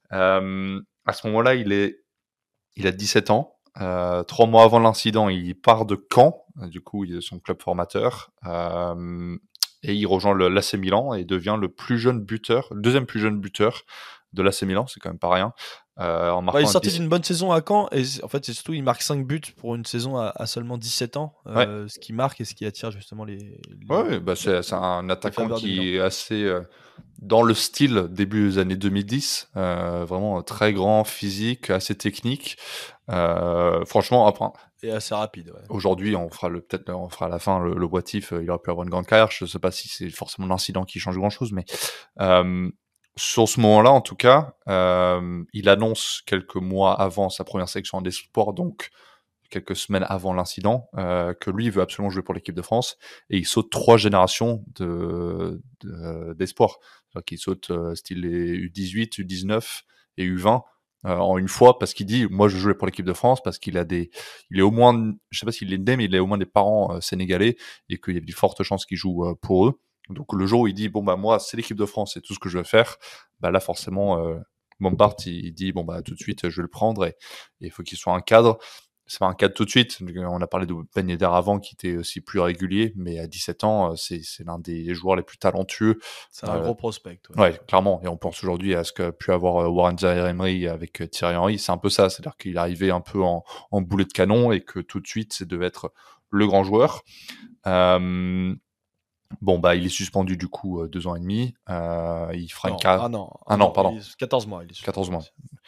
Euh, à ce moment-là, il est il a dix-sept ans. Euh, trois mois avant l'incident, il part de Caen. Du coup, il est son club formateur. Euh, et il rejoint le l'A C Milan et devient le plus jeune buteur, le deuxième plus jeune buteur de l'A C Milan. C'est quand même pas rien. Euh, en Ouais, il marquant un sortait dix. d'une bonne saison à Caen, et c'est- en fait, c'est surtout il marque cinq buts pour une saison à, à seulement dix-sept ans, Ouais, euh, ce qui marque et ce qui attire justement les, ouais, les, ouais, bah c'est c'est un les attaquant faveurs de Milan. qui est assez euh, dans le style début des années deux mille dix. Euh, vraiment très grand, physique, assez technique. Euh, franchement, après, Et assez rapide, ouais. aujourd'hui, on fera le peut-être on fera à la fin le, le what if, euh, il aurait pu avoir une grande carrière. Je sais pas si c'est forcément l'incident qui change grand chose, mais euh, sur ce moment-là, en tout cas, euh, il annonce quelques mois avant sa première sélection en espoir, donc quelques semaines avant l'incident, euh, que lui il veut absolument jouer pour l'équipe de France, et il saute trois générations de de- d'espoir. C'est-à-dire qu'il saute euh, style les U dix-huit, U dix-neuf et U vingt euh, en une fois, parce qu'il dit moi je jouais pour l'équipe de France, parce qu'il a des il est au moins, je sais pas s'il est né, mais il a au moins des parents euh, sénégalais, et qu'il y a de fortes chances qu'il joue euh, pour eux. Donc le jour où il dit bon bah moi c'est l'équipe de France, c'est tout ce que je veux faire, bah là forcément euh, Bompard il, il dit bon bah tout de suite je vais le prendre, et il faut qu'il soit un cadre. C'est pas un cadre tout de suite. On a parlé de Ben Yedder avant, qui était aussi plus régulier, mais à dix-sept ans, euh, c'est c'est l'un des joueurs les plus talentueux. C'est un Euh, gros prospect, ouais. ouais, clairement. Et on pense aujourd'hui à ce qu'a pu avoir euh, Warren Zaïre-Emery avec euh, Thierry Henry. C'est un peu ça. C'est-à-dire qu'il arrivait un peu en, en boulet de canon, et que tout de suite, c'est devait être le grand joueur. Euh, bon, bah, il est suspendu du coup euh, deux ans et demi. Euh, il fera une Non, carrière. un an, Un un an, an, pardon. il est quatorze mois, il est quatorze suspendu mois. aussi.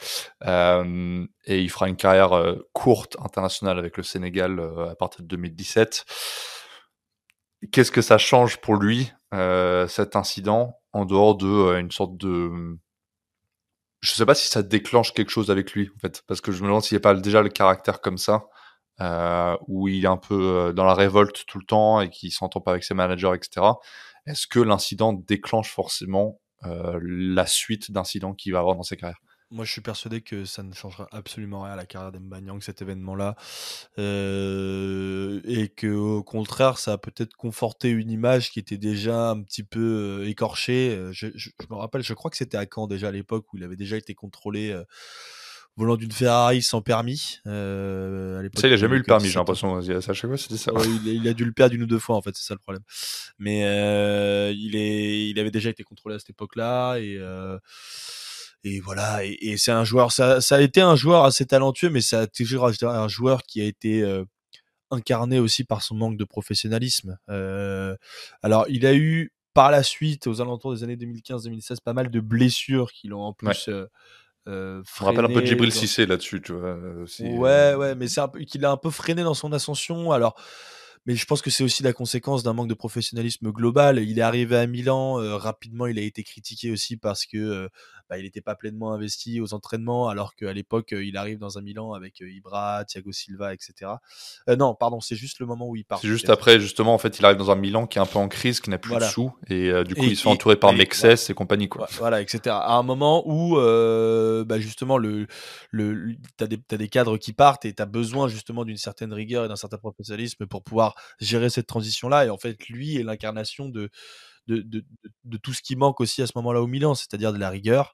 Euh, et il fera une carrière euh, courte internationale avec le Sénégal euh, à partir de deux mille dix-sept. Qu'est-ce que ça change pour lui, euh, cet incident, en dehors de euh, une sorte de... Je sais pas si ça déclenche quelque chose avec lui, en fait, parce que je me demande s'il n'y a pas déjà le caractère comme ça, euh, où il est un peu euh, dans la révolte tout le temps et qu'il s'entend pas avec ses managers, et cetera. Est-ce que l'incident déclenche forcément euh, la suite d'incidents qu'il va avoir dans sa carrière? Moi, je suis persuadé que ça ne changera absolument rien à la carrière d'Mba Niang, cet événement-là. Heu et qu'au contraire, ça a peut-être conforté une image qui était déjà un petit peu, heu, écorchée. Heu, je je je me rappelle, je crois que c'était à Caen déjà à l'époque où il avait déjà été contrôlé, heu, volant d'une Ferrari sans permis. Heu, à l'époque, Ça, il a il jamais eu avait le que permis, j'ai dix-sept ans. l'impression. À chaque fois, c'était ça. Ouais, il a il a dû le perdre une ou deux fois en fait, c'est ça le problème. Mais heu, il est il avait déjà été contrôlé à cette époque-là et heu et voilà et et c'est un joueur ça ça a été un joueur assez talentueux, mais ça a toujours été un joueur qui a été, heu, incarné aussi par son manque de professionnalisme. Heu, alors il a eu par la suite, aux alentours des années deux mille quinze-deux mille seize, pas mal de blessures qui l'ont en Ouais. plus, heu heu, Ça me rappelle un peu freiné Djibril dans Cissé là-dessus, tu vois, heu, aussi, heu ouais, ouais, mais c'est un peu qu'il a un peu freiné dans son ascension. Alors, mais je pense que c'est aussi la conséquence d'un manque de professionnalisme global. Il est arrivé à Milan, heu, rapidement, il a été critiqué aussi parce que, heu, bah, il était pas pleinement investi aux entraînements, alors qu'à l'époque, heu, il arrive dans un Milan avec, heu, Ibra, Thiago Silva et cetera. Heu, non, pardon, c'est juste le moment où il part c'est qui juste casse la après, saison. justement, en fait, il arrive dans un Milan qui est un peu en crise, qui n'a plus de Voilà sous et heu, du coup, il et se fait et entourer par et voilà. Mexès et compagnie, quoi. Ouais, voilà, et cetera. À un moment où, heu, bah, justement le le l tu des t'as des cadres qui partent et tu as besoin justement d'une certaine rigueur et d'un certain professionnalisme pour pouvoir gérer cette transition-là et en fait, lui est l'incarnation de de de de de tout ce qui manque aussi à ce moment-là au Milan, c'est-à-dire de la rigueur.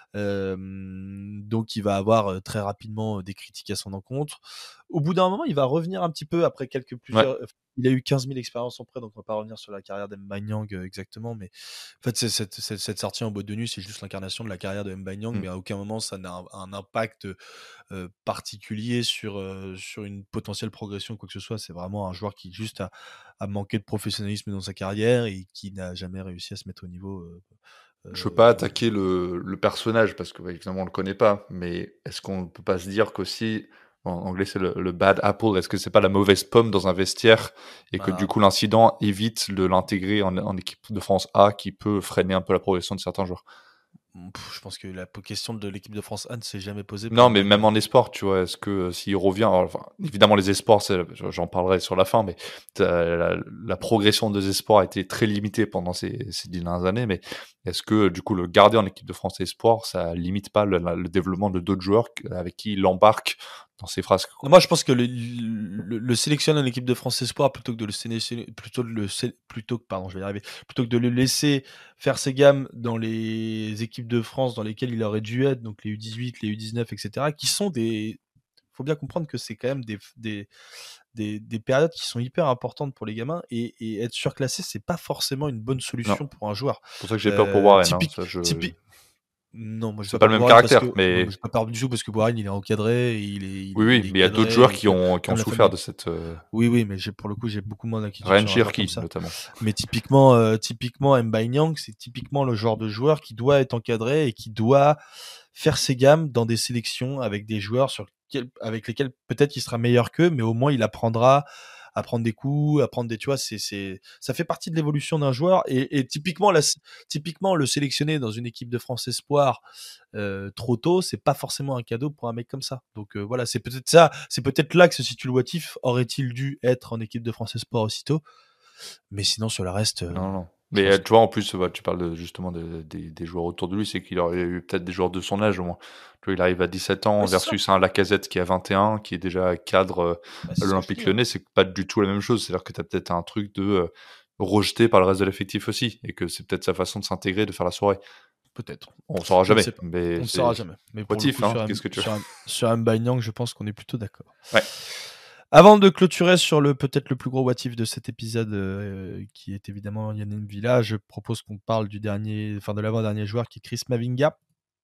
Hem, donc il va avoir, heu, très rapidement, heu, des critiques à son encontre. Au bout d'un moment, il va revenir un petit peu après quelques Ouais. plusieurs il a eu quinze mille expériences en prêt, donc on va pas revenir sur la carrière d'Mba Niang, heu, exactement, mais en fait, c'est cette cette cette sortie en boîte de nuit, c'est juste l'incarnation de la carrière de Mba Niang, Mmh. mais à aucun moment ça n'a un un impact, heu, particulier sur, heu, sur une potentielle progression ou quoi que ce soit. C'est vraiment un joueur qui juste a a manqué de professionnalisme dans sa carrière et qui n'a jamais réussi à se mettre au niveau, heu Je veux pas heu attaquer le le personnage parce que, bah, évidemment, on le connaît pas, mais est-ce qu'on peut pas se dire qu'aussi, en anglais, c'est le le bad apple, est-ce que c'est pas la mauvaise pomme dans un vestiaire et que, du bah, coup, l'incident évite de l'intégrer en en équipe de France A qui peut freiner un peu la progression de certains joueurs? mmh, je pense que la po question de l'équipe de France A ne s'est jamais posée pour Non, mais Mba même Niang. en espoir, tu vois? Est-ce que, heu, s'il revient alors enfin, évidemment les espoirs, c'est j'en parlerai sur la fin, mais tu la la progression des espoirs a été très limitée pendant ces ces dix dernières années, mais est-ce que, du coup, le garder en équipe de France espoir, ça limite pas le la le développement de d'autres joueurs q avec qui il embarque dans ses frasques, quoi? Moi, je pense que le le le sélectionner en équipe de France espoir plutôt que de le sélectionner plutôt de le sé plutôt que pardon, je vais y arriver, plutôt que de le laisser faire ses gammes dans les équipes de France dans lesquelles il aurait dû être, donc les U dix-huit, les U dix-neuf et cetera, qui sont des faut bien comprendre que c'est quand même des f des des des périodes qui sont hyper importantes pour les gamins et et être surclassé, c'est pas forcément une bonne Non, solution pour un joueur. c'est pour ça que j'ai peur pour Heu, Warren, hein, typique ça je typi non, moi j'ai c'est pas pas peur le de même Boirine parce que caractère, non, mais mais j'ai pas peur du tout parce que Boirine, il est encadré, et il est il oui, est oui, il est mais il y a d'autres joueurs cadré, qui que ont qui ont comme la souffert famille. de cette, heu, Oui, oui, mais j'ai pour le coup, j'ai beaucoup moins d'inquiétude Ryan sur un joueur comme Cherki, ça. notamment. Mais typiquement, heu, typiquement Mbaye Niang, c'est typiquement le genre de joueur qui doit être encadré et qui doit faire ses gammes dans des sélections avec des joueurs sur quel avec lesquels peut-être il sera meilleur qu'eux, mais au moins il apprendra à prendre des coups, à prendre des tu vois? C'est c'est ça fait partie de l'évolution d'un joueur et et typiquement la s typiquement le sélectionner dans une équipe de France espoir, heu, trop tôt, c'est pas forcément un cadeau pour un mec comme ça. Donc heu, voilà, c'est peut-être ça, c'est peut-être là que se situe le what if. Aurait-il dû être en équipe de France espoir aussitôt? Mais sinon sur le reste, heu, Non, non. je Mais, pense heu, que tu vois, en plus, bah, tu parles de justement de des des joueurs autour de lui, c'est qu'il aurait eu peut-être des joueurs de son âge au moins. Tu vois, il arrive à dix-sept ans ouais, c'est ça. versus un Lacazette qui a vingt et un, qui est déjà cadre, heu, Bah, à c'est ce que je te l'Olympique dis, hein. Lyonnais, c'est pas du tout la même chose. C'est-à-dire que tu as peut-être un truc de, heu, rejeté par le reste de l'effectif aussi et que c'est peut-être sa façon de s'intégrer, de faire la soirée. Peut-être. On ne saura Je ne jamais, sais pas. mais On ne c'est saura jamais. Mais pour what le if, coup, hein, sur M qu'est-ce que tu veux? sur M sur Mbaye Niang, je pense qu'on est plutôt d'accord. Ouais. Avant de clôturer sur le peut-être le plus gros what if de cet épisode, heu, qui est évidemment Yannick Villa, je propose qu'on parle du dernier enfin de l'avant-dernier joueur qui est Chris Mavinga.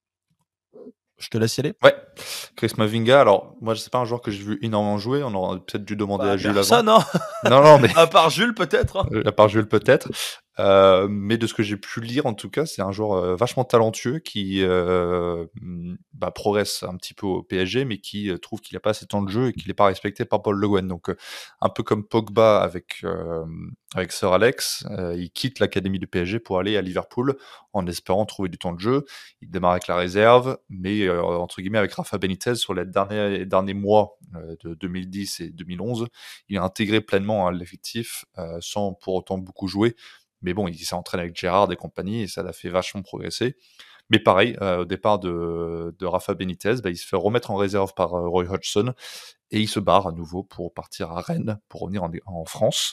Je te laisse y aller? Ouais, Chris Mavinga, alors moi, c'est pas un joueur que j'ai vu énormément jouer, on aurait peut-être dû demander Bah, à Jules avant. personne, hein! Non, non, mais À part Jules peut-être, hein? Heu, à part Jules peut-être, heu, mais de ce que j'ai pu lire en tout cas, c'est un joueur, heu, vachement talentueux qui, heu, mmh, bah, progresse un petit peu au P S G, mais qui, heu, trouve qu'il a pas assez de temps de jeu et qu'il est pas respecté par Paul Le Guen. Donc, heu, un peu comme Pogba avec, hem, avec Sir Alex, heu, il quitte l'académie du P S G pour aller à Liverpool en espérant trouver du temps de jeu. Il démarre avec la réserve, mais, heu, entre guillemets avec Rafa Benitez sur les derniers derniers mois, heu, de deux mille dix et deux mille onze, il est intégré pleinement à l'effectif, heu, sans pour autant beaucoup jouer. Mais bon, il s'est entraîné avec Gérrard et compagnie et ça l'a fait vachement progresser. Mais pareil, euh, au départ de, de Rafa Benitez, bah, il se fait remettre en réserve par euh, Roy Hodgson et il se barre à nouveau pour partir à Rennes, pour revenir en, en France.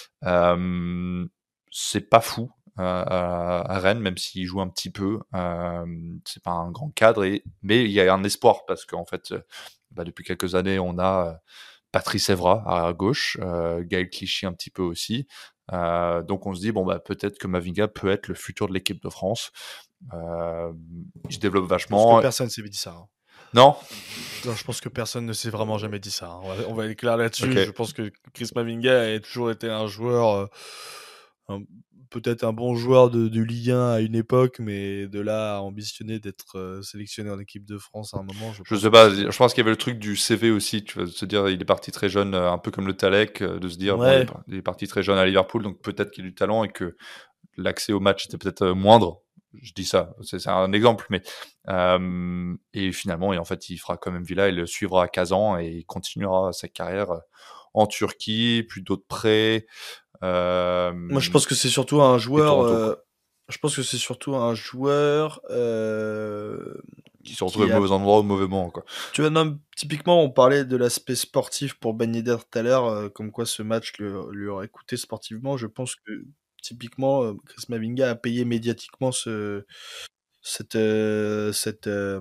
Euh, c'est pas fou euh, à, à Rennes, même s'il joue un petit peu. Euh, c'est pas un grand cadre, et, mais il y a un espoir parce qu'en fait, euh, bah, depuis quelques années, on a euh, Patrice Evra à gauche, euh, Gaël Clichy un petit peu aussi. Euh, donc on se dit bon bah peut-être que Mavinga peut être le futur de l'équipe de France. Euh, il se développe Je pense que vachement. personne s'est dit ça. hein. Non. Non, je pense que personne ne s'est vraiment jamais dit ça. hein. On va, on va être clair là-dessus. Ok. Je pense que Chris Mavinga a toujours été un joueur, euh, un- peut-être un bon joueur de, de Ligue un à une époque, mais de là à ambitionner d'être euh, sélectionné en équipe de France à un moment, je Je pense sais que pas. c'est... Je pense qu'il y avait le truc du C V aussi. Tu vas se dire il est parti très jeune, euh, un peu comme le Talek, euh, de se dire bon il est, Ouais, par- il est parti très jeune à Liverpool, donc peut-être qu'il a du talent et que l'accès au match était peut-être euh, moindre. Je dis ça, c'est c'est un exemple, mais euh, et finalement, et en fait, il fera quand même Villa, il le suivra à Kazan et il continuera sa carrière euh, en Turquie, puis d'autres prêts, euh, moi je pense que c'est surtout un et joueur. Toronto, euh, quoi. je pense que c'est surtout un joueur euh, Qui se retrouve au qui a. mauvais endroit au mauvais moment, quoi. Tu vois, non, typiquement, on parlait de l'aspect sportif pour Ben Yedder tout à l'heure, euh, comme quoi ce match lui, lui aurait coûté sportivement. Je pense que typiquement, euh, Chris Mavinga a payé médiatiquement ce, cette, euh, cette, euh,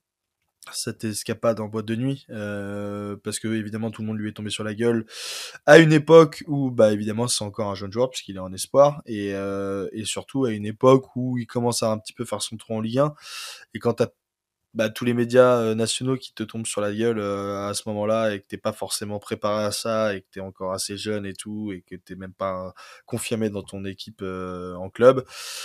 cette escapade en boîte de nuit, euh, parce que évidemment tout le monde lui est tombé sur la gueule à une époque où, bah évidemment, c'est encore un jeune joueur puisqu'il est en espoir, et, euh, et surtout à une époque où il commence à un petit peu faire son trou en Ligue un, et quand t'as bah, tous les médias euh, nationaux qui te tombent sur la gueule euh, à ce moment-là, et que t'es pas forcément préparé à ça, et que t'es encore assez jeune et tout, et que t'es même pas confirmé dans ton équipe euh, en club,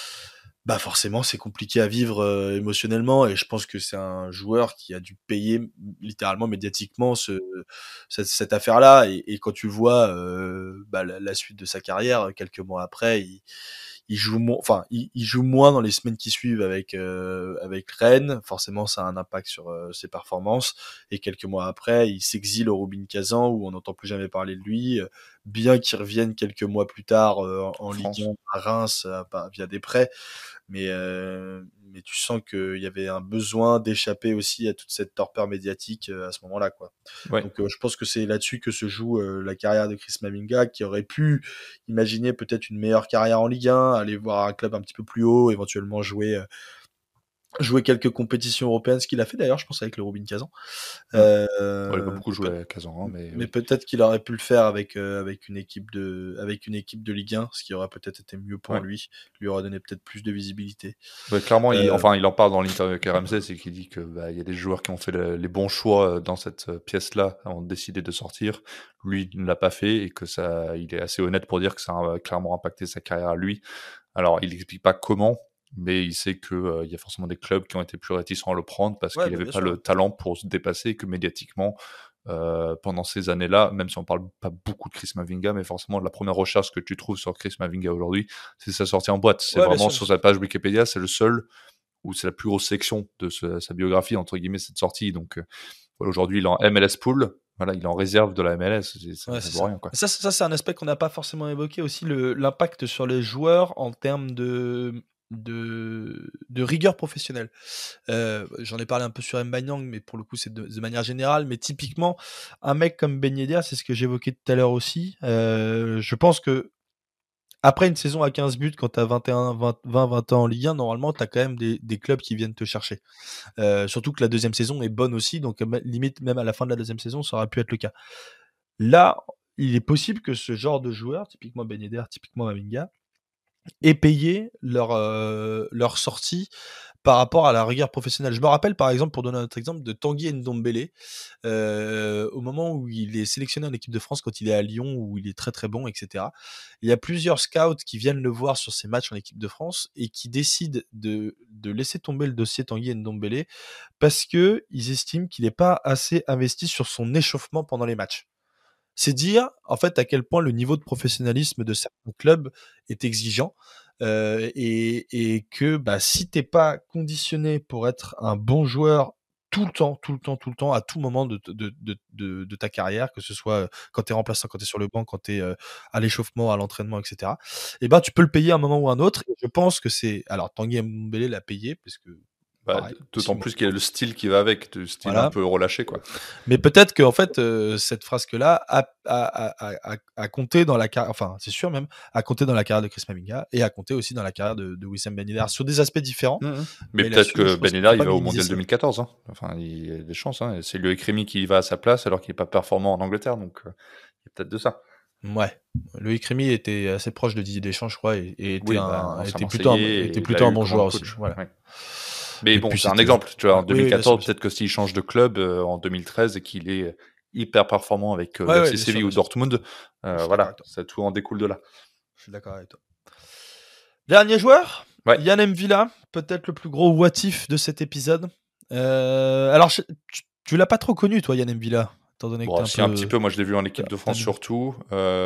bah forcément c'est compliqué à vivre euh, émotionnellement, et je pense que c'est un joueur qui a dû payer littéralement médiatiquement ce, cette, cette affaire-là, et, et quand tu vois euh, bah, la, la suite de sa carrière quelques mois après, il, il joue moins, enfin, il, il joue moins dans les semaines qui suivent avec euh, avec Rennes. Forcément, ça a un impact sur euh, ses performances. Et quelques mois après, il s'exile au Rubin Kazan où on n'entend plus jamais parler de lui, euh, bien qu'il revienne quelques mois plus tard euh, en, en En Ligue France. un à Reims euh, par- via des prêts. Mais euh, mais tu sens qu'il y avait un besoin d'échapper aussi à toute cette torpeur médiatique euh, à ce moment-là, quoi. Ouais. Donc euh, je pense que c'est là-dessus que se joue euh, la carrière de Chris Mavinga, qui aurait pu imaginer peut-être une meilleure carrière en Ligue un, aller voir un club un petit peu plus haut, éventuellement jouer euh, jouer quelques compétitions européennes, ce qu'il a fait d'ailleurs, je pense, avec le Rubin Kazan. Mm. Bon, il a pas Euh, beaucoup mais peut- joué à Kazan, hein, mais mais oui. peut-être qu'il aurait pu le faire avec euh, avec une équipe de avec une équipe de Ligue un, ce qui aurait peut-être été mieux pour Ouais. lui, lui aurait donné peut-être plus de visibilité. Ouais, clairement, il, Euh, enfin, il en parle dans l'interview avec R M C, c'est qu'il dit que bah, il y a des joueurs qui ont fait le- les bons choix euh, dans cette euh, pièce-là, ont décidé de sortir. Lui, il ne l'a pas fait et que ça, il est assez honnête pour dire que ça a clairement impacté sa carrière à lui. Alors, il n'explique pas comment, mais il sait que euh, il y a forcément des clubs qui ont été plus réticents à le prendre parce ouais, qu'il bah, n'avait bien pas sûr. le talent pour se dépasser et que médiatiquement, euh, pendant ces années-là, même si on parle pas beaucoup de Chris Mavinga, mais forcément la première recherche que tu trouves sur Chris Mavinga aujourd'hui, c'est sa sortie en boîte. C'est Ouais, bien vraiment sûr, bien sur sûr. sa page Wikipédia, c'est le seul où c'est la plus grosse section de ce- sa biographie, entre guillemets, cette sortie. Donc euh, voilà, aujourd'hui, il est en M L S Pool, voilà, il est en réserve de la M L S, c'est- ça, Ouais, ça c'est vaut ça. rien, quoi. Ça, c'est- ça c'est un aspect qu'on n'a pas forcément évoqué aussi, le l'impact sur les joueurs en termes de de de rigueur professionnelle. Heu, j'en ai parlé un peu sur Mbanyang, mais pour le coup, c'est de de manière générale. Mais typiquement, un mec comme Ben Yedder, c'est ce que j'évoquais tout à l'heure aussi. Heu, je pense que après une saison à quinze buts, quand tu as vingt et un, vingt, vingt, vingt ans en Ligue un, normalement, tu as quand même des des clubs qui viennent te chercher. Heu, surtout que la deuxième saison est bonne aussi, donc heu, limite, même à la fin de la deuxième saison, ça aurait pu être le cas. Là, il est possible que ce genre de joueurs, typiquement Ben Yedder, typiquement Mavinga, aient payé leur, heu, leur sortie par rapport à la rigueur professionnelle. Je me rappelle, par exemple, pour donner un autre exemple, de Tanguy Ndombele, heu, au moment où il est sélectionné en équipe de France, quand il est à Lyon, où il est très, très bon, et cetera. Il y a plusieurs scouts qui viennent le voir sur ses matchs en équipe de France et qui décident de de laisser tomber le dossier Tanguy Ndombele parce qu'ils estiment qu'il n'est pas assez investi sur son échauffement pendant les matchs. C'est dire, en fait, à quel point le niveau de professionnalisme de certains clubs est exigeant, heu et et que, bah, si t'es pas conditionné pour être un bon joueur tout le temps, tout le temps, tout le temps, à tout moment de de de de de ta carrière, que ce soit, heu, quand tu es remplaçant, quand tu es sur le banc, quand tu es, heu, à l'échauffement, à l'entraînement, et cetera, et ben, tu peux le payer à un moment ou à un autre, et je pense que c'est alors Tanguy Ndombele l'a payé parce que Bah, pareil, d'autant Simon. plus qu'il y a le style qui va avec, le style Voilà. un peu relâché, quoi. Mais peut-être que en fait, euh, cette frasque-là a, a, a, a, a compté dans la carrière, enfin, c'est sûr même, a compté dans la carrière de Chris Mavinga et a compté aussi dans la carrière de, de Wissam Ben Yedder sur des aspects différents. Mmh. Mais Mais peut-être là-dessus, que je pense Ben qu'il faut Yedder, il pas va au minimiser mondial ça. deux mille quatorze. Hein. Enfin, il y a des chances. Hein. C'est Loïc Rémy qui va à sa place alors qu'il n'est pas performant en Angleterre. Donc, euh, il y a peut-être de ça. Ouais. Loïc Rémy était assez proche de Didier Deschamps, je crois, et, et était, Oui, bah, un, ancien était, plutôt un, Marseillais, était et il plutôt a un eu bon commande joueur aussi. coach. Voilà. Ouais. Mais Et bon, puis c'est un c'était. exemple. Tu vois, en Voilà. Oui, oui, bien sûr, deux mille quatorze, bien sûr. peut-être que s'il change de club euh, en deux mille treize et qu'il est hyper performant avec euh, Ouais, ouais, l'F C bien sûr, Séville bien ou sûr. Dortmund, Je euh, suis d'accord voilà, avec toi. ça tout en découle de là. Je suis d'accord avec toi. Dernier joueur, Ouais. Yann M'Vila, peut-être le plus gros what if de cet épisode. Euh, alors, je, tu, tu l'as pas trop connu, toi, Yann M'Vila, étant donné que t'es Bon, un si un petit peu. peu, moi je l'ai vu en équipe t'as- de t'as France le- surtout.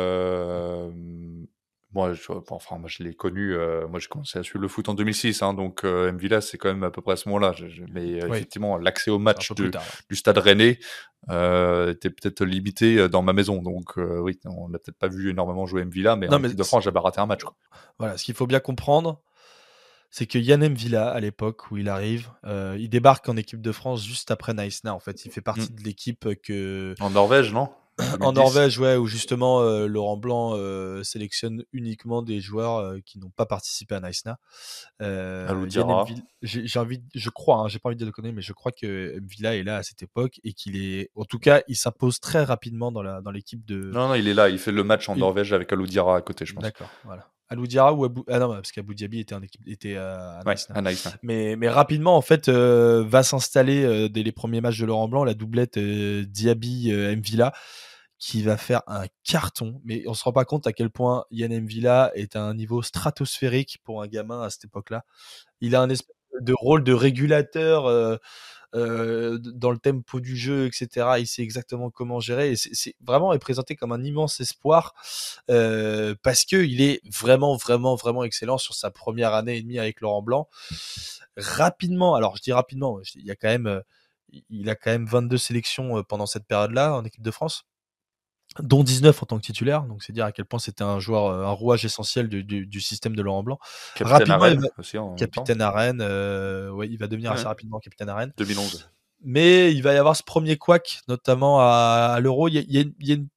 Euh, moi, je, enfin, moi je l'ai connu. Euh, moi j'ai commencé à suivre le foot en deux mille six, hein, donc euh, M'Vila c'est quand même à peu près à ce moment-là. Je- je- mais euh, Oui, effectivement, l'accès au c'est un match peu plus de, tard. Ouais. du Stade Rennais euh, était peut-être limité euh, dans ma maison, donc euh, oui, on n'a peut-être pas vu énormément jouer M'Vila, mais en Non, mais équipe de France, j'avais raté un match. Quoi. voilà, ce qu'il faut bien comprendre, c'est que Yann M'Vila, à l'époque où il arrive, euh, il débarque en équipe de France juste après Naïsna. En fait, il fait Mm. partie de l'équipe que En Norvège, non en deux mille dix. Norvège, ouais, où justement euh, Laurent Blanc euh, sélectionne uniquement des joueurs euh, qui n'ont pas participé à Naïsna. Euh, Alou Yann Diarra. M'Vila, j'ai j'ai envie, je crois, hein, j'ai pas envie de le connaître, mais je crois que M'Vila est là à cette époque et qu'il est, en tout cas, il s'impose très rapidement dans la dans l'équipe de. Non, non, il est là, il fait le match en il- Norvège avec Alou Diarra à côté, je pense. D'accord, voilà. Alou Diarra ou Abou... Ah non, parce qu'Abou Diaby était en équipe, était à, à Ouais, Naïsna. à Nice. Mais, mais rapidement, en fait, euh, va s'installer euh, dès les premiers matchs de Laurent Blanc la doublette euh, Diaby euh, M'Vila qui va faire un carton. Mais on se rend pas compte à quel point Yann M'Vila est à un niveau stratosphérique pour un gamin à cette époque-là. Il a un espèce de rôle de régulateur euh, euh, dans le tempo du jeu, et cetera. Il sait exactement comment gérer. Et c'est, c'est vraiment est présenté comme un immense espoir euh, parce que il est vraiment, vraiment, vraiment excellent sur sa première année et demie avec Laurent Blanc. Rapidement, alors je dis rapidement, il y a quand même, euh, il a quand même vingt-deux sélections euh, pendant cette période-là en équipe de France, dont dix-neuf en tant que titulaire. Donc c'est dire à quel point c'était un joueur, euh, un rouage essentiel du, du, du système de Laurent Blanc. Capitaine à Rapidement, il Rennes va, aussi en même temps. capitaine à Rennes, euh, ouais, il va devenir Ouais, assez rapidement capitaine à Rennes. deux mille onze. Mais il va y avoir ce premier couac, notamment à, à l'Euro. Il y a, il y a, il y a une,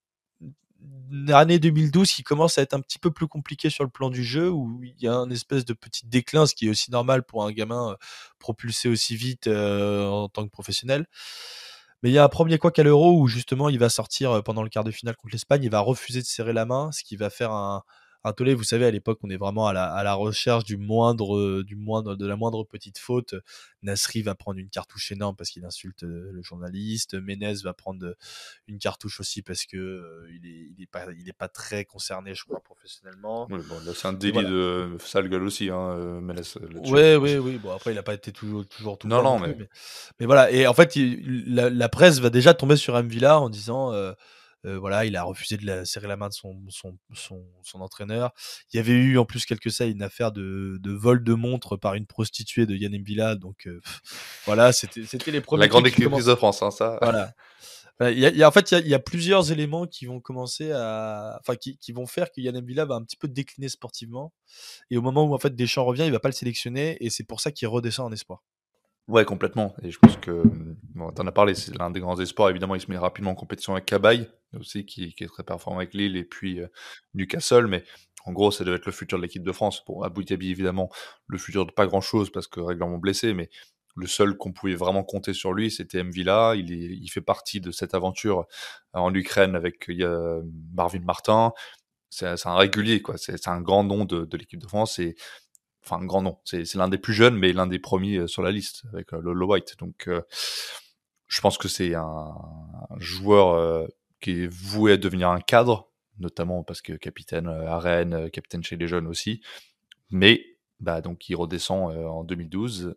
une année deux mille douze qui commence à être un petit peu plus compliquée sur le plan du jeu, où il y a un espèce de petit déclin, ce qui est aussi normal pour un gamin euh, propulsé aussi vite euh, en tant que professionnel. Mais il y a un premier couac à l'Euro où justement il va sortir euh, pendant le quart de finale contre l'Espagne, il va refuser de serrer la main, ce qui va faire un, un tollé. Vous savez, à l'époque, on est vraiment à la, à la recherche du moindre, euh, du moindre, de la moindre petite faute. Nasri va prendre une cartouche énorme parce qu'il insulte euh, le journaliste. Ménez va prendre euh, une cartouche aussi parce que euh, il est, il est pas, il est pas très concerné, je crois, professionnellement. Oui, bon, là, c'est un Et délit voilà. de sale gueule aussi, hein, euh, Ménès, euh, là-dessus. Ouais, ouais, oui. Bon, après, il a pas été toujours, toujours tout Non, blanc non non, plus, mais mais, mais voilà. Et en fait, il- la, la presse va déjà tomber sur M'Vila en disant, euh, euh, voilà, il a refusé de la, serrer la main de son, son, son, son entraîneur. Il y avait eu en plus quelque ça, une affaire de, de vol de montre par une prostituée de Yann M'Vila. Donc euh, pff, voilà, c'était, c'était les la premiers grande trucs qui équipe commencent. de France, hein, ça. Voilà. Voilà, il y a, il y a- en fait, il y, a, il y a plusieurs éléments qui vont commencer à, enfin, qui, qui vont faire que Yann M'Vila va un petit peu décliner sportivement. Et au moment où en fait Deschamps revient, il va pas le sélectionner, et c'est pour ça qu'il redescend en espoir. Ouais, complètement. Et je pense que, bon, t'en as parlé, c'est l'un des grands espoirs. Évidemment, il se met rapidement en compétition avec Cabaye, aussi, qui, qui est très performant avec Lille, et puis euh, Newcastle. Mais en gros, ça devait être le futur de l'équipe de France. Bon, Abou Dhabi, évidemment, le futur de pas grand-chose parce que régulièrement blessé, mais le seul qu'on pouvait vraiment compter sur lui, c'était M'Vila. Il, est, il fait partie de cette aventure en Ukraine avec euh, Marvin Martin. C'est c'est un régulier, quoi. C'est c'est un grand nom de, de l'équipe de France. Et enfin, un grand nom. C'est c'est l'un des plus jeunes, mais l'un des premiers euh, sur la liste avec euh, Lolo White. Donc, euh, je pense que c'est un, un joueur euh, qui est voué à devenir un cadre, notamment parce que capitaine euh, à Rennes, euh, capitaine chez les jeunes aussi. Mais bah donc il redescend euh, en deux mille douze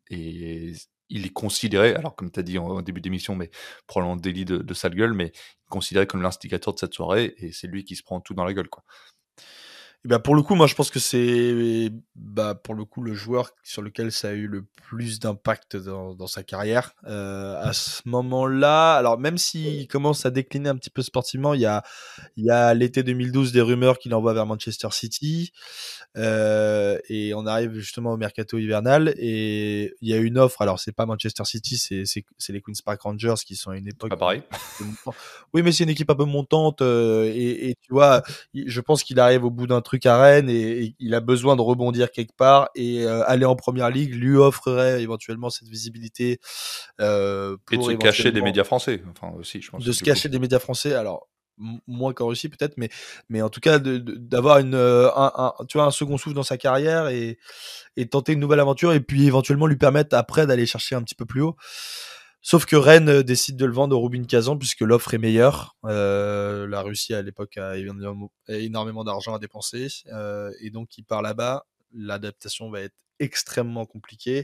et il est considéré, alors comme tu as dit en, en début d'émission, mais probablement délit de, de sale gueule, mais considéré comme l'instigateur de cette soirée et c'est lui qui se prend tout dans la gueule, quoi. Et bah, pour le coup, moi, je pense que c'est, bah, pour le coup, le joueur sur lequel ça a eu le plus d'impact dans, dans sa carrière. Euh, à ce moment-là, alors même s'il commence à décliner un petit peu sportivement, il y a, il y a l'été deux mille douze des rumeurs qu'il envoie vers Manchester City. Euh, et on arrive justement au mercato hivernal et il y a une offre. Alors, c'est pas Manchester City, c'est, c'est, c'est les Queen's Park Rangers qui sont à une C'est époque pas pareil. un peu montante. Oui, mais c'est une équipe un peu montante euh, et, et tu vois, il- je pense qu'il arrive au bout d'un truc à Rennes et, et il a besoin de rebondir quelque part et euh, aller en première ligue lui offrerait éventuellement cette visibilité euh, Et de pour se cacher des éventuellement médias français, enfin aussi, je pense, de se du coup. cacher des médias français. Alors m- moins qu'en Russie peut-être, mais mais en tout cas de- de- d'avoir une euh, un, un- tu vois un second souffle dans sa carrière et et tenter une nouvelle aventure et puis éventuellement lui permettre après d'aller chercher un petit peu plus haut. Sauf que Rennes euh, décide de le vendre au Rubin Kazan puisque l'offre est meilleure. Euh, la Russie à l'époque a énormément, a énormément d'argent à dépenser euh, et donc il part là-bas. L'adaptation va être extrêmement compliquée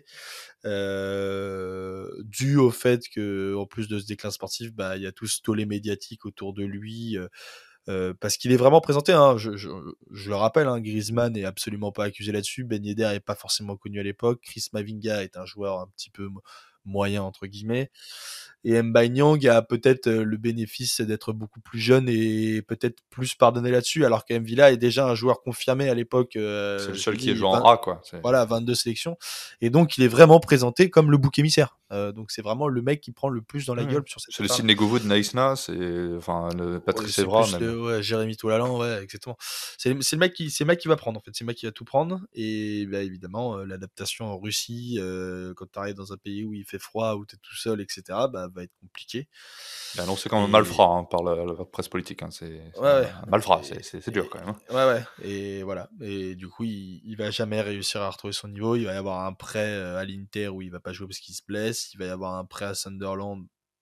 euh, dû au fait que en plus de ce déclin sportif, bah il y a tout ce tollé médiatique autour de lui. Euh, euh, parce qu'il est vraiment présenté, hein, je, je, je le rappelle, hein, Griezmann n'est absolument pas accusé là-dessus, Ben Yedder est pas forcément connu à l'époque, Chris Mavinga est un joueur un petit peu moyen entre guillemets, et Mbaye Niang a peut-être euh, le bénéfice d'être beaucoup plus jeune et peut-être plus pardonné là-dessus, alors qu'M Villa est déjà un joueur confirmé à l'époque, C'est le euh, je seul l'ai qui est dit, joué en vingt, A, quoi. C'est... voilà, vingt-deux sélections, et donc il est vraiment présenté comme le bouc émissaire. Euh, donc c'est vraiment le mec qui prend le plus dans la Ouais, ouais. gueule sur cette C'est le affaire-là. Sidney Govou de Naïsna, c'est enfin le Ouais, Patrice c'est Evra plus même. le ouais, Jérémy Toulalan, ouais, exactement. C'est c'est le mec qui c'est le mec qui va prendre en fait, c'est le mec qui va tout prendre et bah, évidemment euh, l'adaptation en Russie euh, quand tu arrives dans un pays où il fait froid, où tu es tout seul, et cetera bah va être compliqué. Il est annoncé comme un Et malfrat hein, par la, la presse politique. Hein. C'est, c'est ouais ouais un malfrat, c'est, et, c'est, c'est dur et- quand même. Hein. ouais ouais et voilà et du coup il, il va jamais réussir à retrouver son niveau, il va y avoir un prêt euh, à l'Inter où il va pas jouer parce qu'il se blesse, il va y avoir un prêt à Sunderland,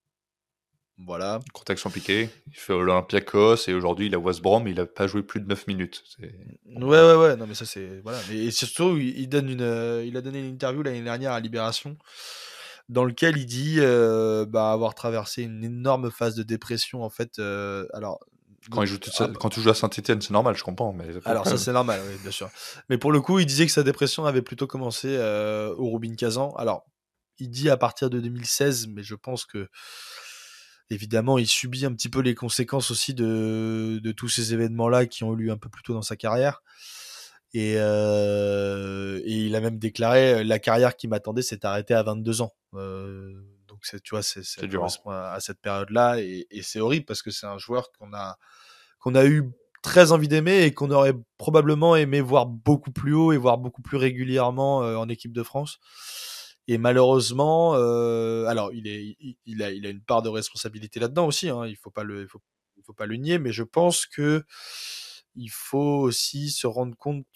voilà. Contexte compliqué. Il fait Olympiakos et aujourd'hui il est à West Brom, mais il a pas joué plus de neuf minutes. C'est... Ouais, Bon, voilà. ouais, ouais, non, mais ça, c'est. Voilà. Mais surtout, il, il donne une, euh, il a donné une interview l'année dernière à Libération, dans lequel il dit euh, bah, avoir traversé une énorme phase de dépression, en fait. euh, alors, Quand, not- il joue tout ah, seul- quand tu joues à Saint-Etienne, c'est normal, je comprends, mais alors, après, ça, euh, c'est normal, oui, bien sûr. Mais pour le coup, il disait que sa dépression avait plutôt commencé euh, au Rubin Kazan. Alors, il dit à partir de deux mille seize, mais je pense que. Évidemment, il subit un petit peu les conséquences aussi de, de tous ces événements-là qui ont eu lieu un peu plus tôt dans sa carrière. Et, euh, et il a même déclaré la carrière qui m'attendait s'est arrêtée à vingt-deux ans. Euh, donc c'est, tu vois, c'est, ça c'est dur. Hein. correspond à, à cette période-là et, et c'est horrible parce que c'est un joueur qu'on a qu'on a eu très envie d'aimer et qu'on aurait probablement aimé voir beaucoup plus haut et voir beaucoup plus régulièrement euh, en équipe de France. Et malheureusement, euh, alors il est, il, il a, il a une part de responsabilité là-dedans aussi. Hein, il faut pas le, il faut, il faut pas le nier, mais je pense que il faut aussi se rendre compte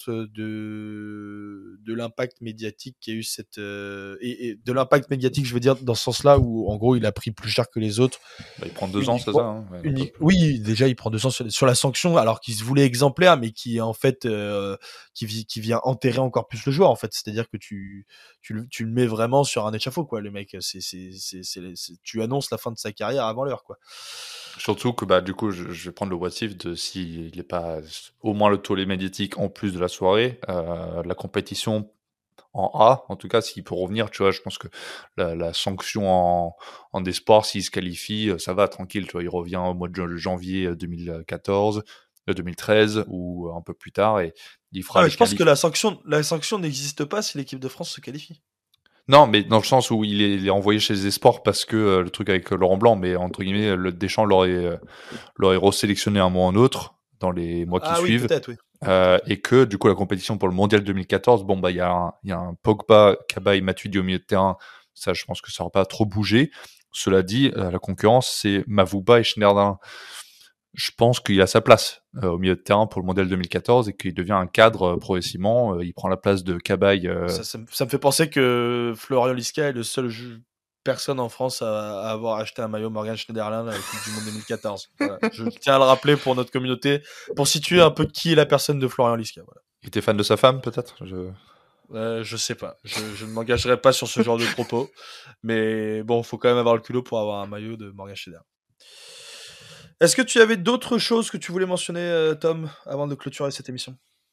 de, de l'impact médiatique qui a eu cette euh, et, et de l'impact médiatique, je veux dire dans ce sens-là où en gros il a pris plus cher que les autres Bah, il prend deux ans, c'est ça uniquement. hein ouais, un peu Uni- plus. oui, déjà il prend deux ans sur, sur la sanction alors qu'il se voulait exemplaire, mais qui en fait euh, qui, vi- qui vient enterrer encore plus le joueur en fait. C'est-à-dire que tu tu, le- tu le mets vraiment sur un échafaud quoi, le mec. C'est c'est c'est c'est- c'est- tu annonces la fin de sa carrière avant l'heure quoi. Surtout que bah du coup, je, je vais prendre le what if de s'il n'est pas au moins le tollé médiatique en plus de la soirée, euh, la compétition en A, en tout cas, s'il peut revenir, tu vois, je pense que la, la sanction en, en espoir, s'il se qualifie, euh, ça va, tranquille, tu vois, il revient au mois de jan- janvier euh, deux mille quatorze, euh, deux mille treize ou un peu plus tard et il fera Ah ouais, les je pense que qualifs. la sanction la sanction n'existe pas si l'équipe de France se qualifie. Non, mais dans le sens où il est, il est envoyé chez les espoirs parce que euh, le truc avec euh, Laurent Blanc, mais entre guillemets, le Deschamps l'aurait, euh, l'aurait resélectionné un mois en autre dans les mois qui Ah oui, suivent. peut-être oui. Euh, Peut-être oui. et que du coup la compétition pour le mondial deux mille quatorze, bon bah il y a un, il y a un Pogba, Cabaye, Matuidi au milieu de terrain, ça je pense que ça n'aura pas trop bougé. Cela dit, euh, la concurrence c'est Mavouba et Schneiderlin. Je pense qu'il a sa place euh, au milieu de terrain pour le mondial deux mille quatorze et qu'il devient un cadre euh, progressivement. Euh, il prend la place de Cabaye. Euh... Ça, ça, me ça me fait penser que Florian Lisca est le seul ju- personne en France à, à avoir acheté un maillot Morgan Schneiderlin à la Coupe du Monde deux mille quatorze. Voilà. Je tiens à le rappeler pour notre communauté, pour situer un peu qui est la personne de Florian Lisca. Voilà. Il était fan de sa femme peut-être. Je... Euh, je sais pas. Je, je ne m'engagerai pas sur ce genre de propos. Mais bon, faut quand même avoir le culot pour avoir un maillot de Morgan Schneiderlin. Est-ce que tu avais d'autres choses que tu voulais mentionner, euh, Tom, avant de clôturer cette émission?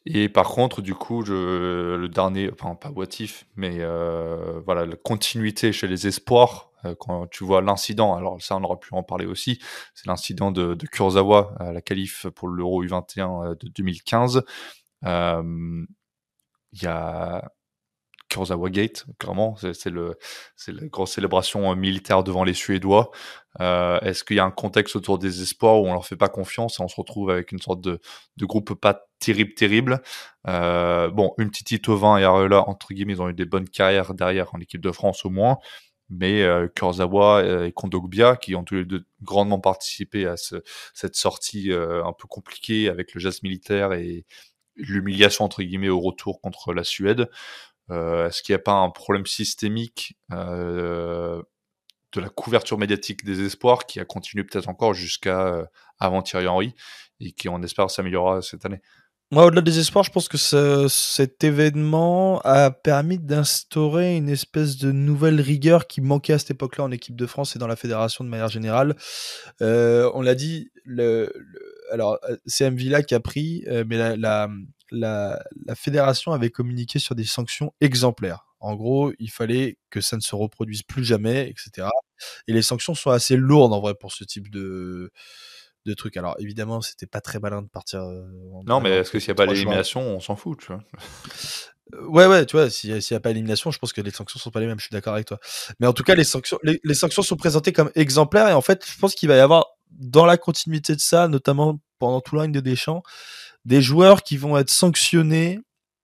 Et par contre, du coup, je, le dernier, enfin pas what if, mais euh, voilà, la continuité chez les espoirs, euh, quand tu vois l'incident, alors ça on aurait pu en parler aussi, c'est l'incident de, de Kurzawa à la qualif pour l'Euro U vingt et un de deux mille quinze. Euh, Il y a Kurzawa Gate, clairement, c'est, c'est le, c'est la grosse célébration euh, militaire devant les Suédois. Euh, est-ce qu'il y a un contexte autour des espoirs où on leur fait pas confiance et on se retrouve avec une sorte de, de groupe pas terrible, terrible. Euh, bon, une petite Tovin et Areola, entre guillemets, ils ont eu des bonnes carrières derrière en équipe de France au moins. Mais euh, Kurzawa et Kondogbia, qui ont tous les deux grandement participé à ce, cette sortie euh, un peu compliquée avec le geste militaire et l'humiliation entre guillemets au retour contre la Suède. Euh, est-ce qu'il n'y a pas un problème systémique euh, de la couverture médiatique des espoirs qui a continué peut-être encore jusqu'à euh, avant Thierry Henry et qui on espère s'améliorera cette année? Moi, au-delà des espoirs, je pense que ce, cet événement a permis d'instaurer une espèce de nouvelle rigueur qui manquait à cette époque-là en équipe de France et dans la fédération de manière générale. Euh, on l'a dit, le, le, alors c'est M Villa qui a pris, euh, mais la, la, la, la fédération avait communiqué sur des sanctions exemplaires. En gros, il fallait que ça ne se reproduise plus jamais, et cetera. Et les sanctions sont assez lourdes en vrai pour ce type de de trucs. Alors évidemment, c'était pas très malin de partir euh, en Non, mais allant est-ce que s'il n'y a pas trois joueurs. l'élimination, on s'en fout, tu vois? Euh, Ouais, ouais, tu vois, s'il n'y a pas élimination, je pense que les sanctions sont pas les mêmes. Je suis d'accord avec toi. Mais en tout cas, les sanctions, les, les sanctions sont présentées comme exemplaires et en fait, je pense qu'il va y avoir dans la continuité de ça, notamment pendant tout le règne de Deschamps, des joueurs qui vont être sanctionnés.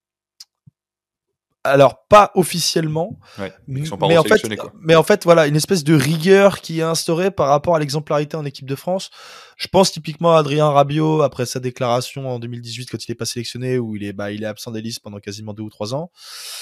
Alors pas officiellement, Ouais, mais qui m- sont pas mais en fait, resélectionnés, quoi. mais en fait voilà une espèce de rigueur qui est instaurée par rapport à l'exemplarité en équipe de France. Je pense typiquement à Adrien Rabiot après sa déclaration en deux mille dix-huit quand il est pas sélectionné où il est bah il est absent des listes pendant quasiment deux ou trois ans.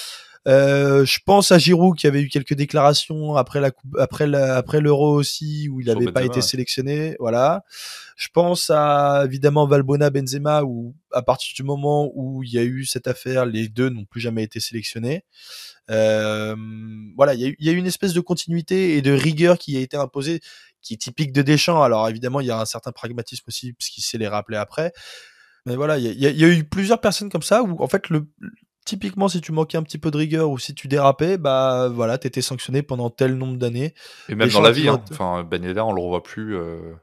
Euh, je pense à Giroud qui avait eu quelques déclarations après la coupe, après la, après l'Euro aussi où il Sur n'avait pas Benzema, été ouais. sélectionné. Voilà. Je pense à évidemment Valbuena, Benzema où à partir du moment où il y a eu cette affaire, les deux n'ont plus jamais été sélectionnés. Euh, voilà, il y, a eu, il y a eu une espèce de continuité et de rigueur qui a été imposée, qui est typique de Deschamps. Alors évidemment, il y a un certain pragmatisme aussi, puisqu'il sait les rappeler après. Mais voilà, il y a, il y a- il y a eu plusieurs personnes comme ça où en fait, le, typiquement, si tu manquais un petit peu de rigueur ou si tu dérapais, bah voilà, t'étais sanctionné pendant tel nombre d'années. Et même dans Deschamps a la vie, toujours hein. été... Enfin, Ben Yedder, on le revoit plus euh,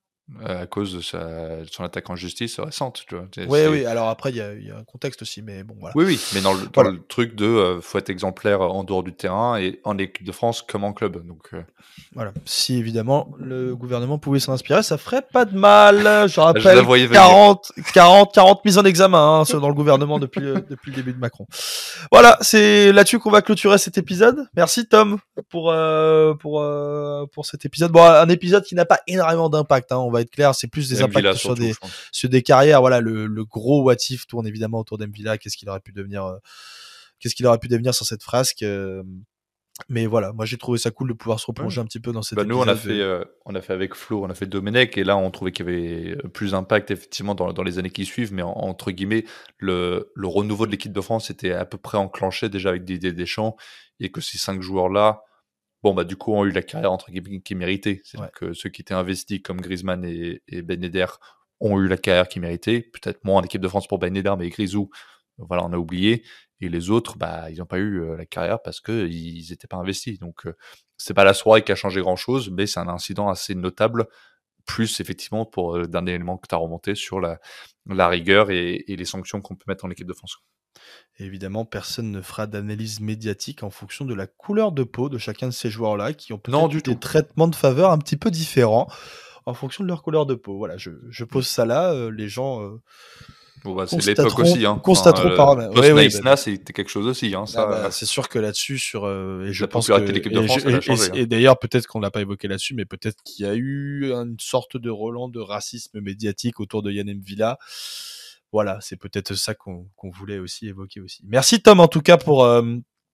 à cause de, sa, de son attaque en justice récente, tu vois. C'est, Oui, c'est- oui, alors après, il y a, il y a un contexte aussi, mais bon, voilà. Oui, oui, mais dans le, dans Voilà. le truc de euh, faut être exemplaire en dehors du terrain et en équipe de France comme en club. Donc, euh, Voilà. Si évidemment le gouvernement pouvait s'en inspirer, ça ferait pas de mal. Je je la rappelle voyais venir. quarante, quarante, quarante mises en examen hein, dans le gouvernement depuis, le, depuis le début de Macron. Voilà, c'est là-dessus qu'on va clôturer cet épisode. Merci Tom pour euh, pour euh, pour cet épisode. Bon, un épisode qui n'a pas énormément d'impact. Hein, on va être clair, c'est plus des M. Villa impacts sur surtout, des je pense. sur des carrières. Voilà, le, le gros what if tourne évidemment autour d'Mvilla. Qu'est-ce qu'il aurait pu devenir euh, Qu'est-ce qu'il aurait pu devenir sur cette frasque euh, Mais voilà, moi j'ai trouvé ça cool de pouvoir se replonger Ouais. un petit peu dans cet Bah, nous, épisode. on a fait, euh, on a fait avec Flo, on a fait Domenech, et là, on trouvait qu'il y avait plus d'impact, effectivement, dans, dans les années qui suivent, mais en- entre guillemets, le, le renouveau de l'équipe de France était à peu près enclenché déjà avec Didier Deschamps, et que ces cinq joueurs-là, bon, bah, du coup, ont eu la carrière, entre guillemets, qu'ils méritaient. C'est-à-dire Ouais. que ceux qui étaient investis, comme Griezmann et, et Ben Yedder, ont eu la carrière qu'ils méritaient. Peut-être moins en équipe de France pour Ben Yedder, mais Grisou, voilà, on a oublié. Et les autres, bah, ils n'ont pas eu euh, la carrière parce qu'ils n'étaient pas investis. Donc, euh, c'est pas la soirée qui a changé grand-chose, mais c'est un incident assez notable. Plus, effectivement, pour euh, d'un élément que tu as remonté sur la, la rigueur et, et les sanctions qu'on peut mettre en équipe de France. Et évidemment, personne ne fera d'analyse médiatique en fonction de la couleur de peau de chacun de ces joueurs-là, qui ont Non, peut-être du eu des tout. traitements de faveur un petit peu différents en fonction de leur couleur de peau. Voilà, je, je pose ça là, euh, les gens euh, Bon, bah, c'est l'époque constateront, aussi. Hein. constateront Enfin, par euh, eux-mêmes. Oui, oui, bah, Post-Naïsna, c'était quelque chose aussi. Hein, ah ça, bah, euh, c'est sûr que là-dessus, sur euh, et je la pense popularité de que l'équipe de et, France, je- elle a et- changé. et- Hein. et d'ailleurs peut-être qu'on l'a pas évoqué là-dessus, mais peut-être qu'il y a eu une sorte de relan de racisme médiatique autour de Yann M'Vila. Voilà, c'est peut-être ça qu'on qu'on voulait aussi évoquer aussi. Merci Tom en tout cas pour euh,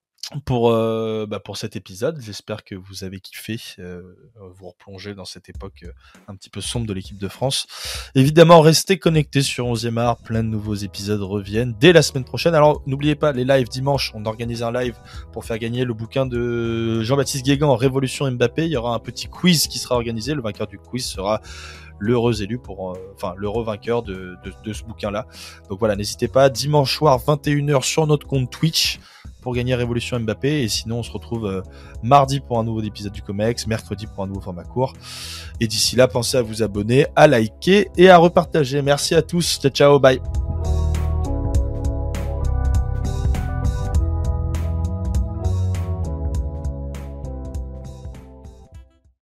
pour euh, bah, pour cet épisode. J'espère que vous avez kiffé euh, vous replonger dans cette époque euh, un petit peu sombre de l'équipe de France. Évidemment, restez connectés sur onzième art, plein de nouveaux épisodes reviennent dès la semaine prochaine. Alors, n'oubliez pas les lives dimanche, on organise un live pour faire gagner le bouquin de Jean-Baptiste Guégan, Révolution Mbappé. Il y aura un petit quiz qui sera organisé, le vainqueur du quiz sera l'heureux élu pour, euh, enfin, l'heureux vainqueur de, de, de ce bouquin-là. Donc voilà, n'hésitez pas, dimanche soir, vingt et une heures sur notre compte Twitch pour gagner Révolution Mbappé. Et sinon, on se retrouve euh, mardi pour un nouveau épisode du Comex, mercredi pour un nouveau format court. Et d'ici là, pensez à vous abonner, à liker et à repartager. Merci à tous. Ciao, ciao, bye.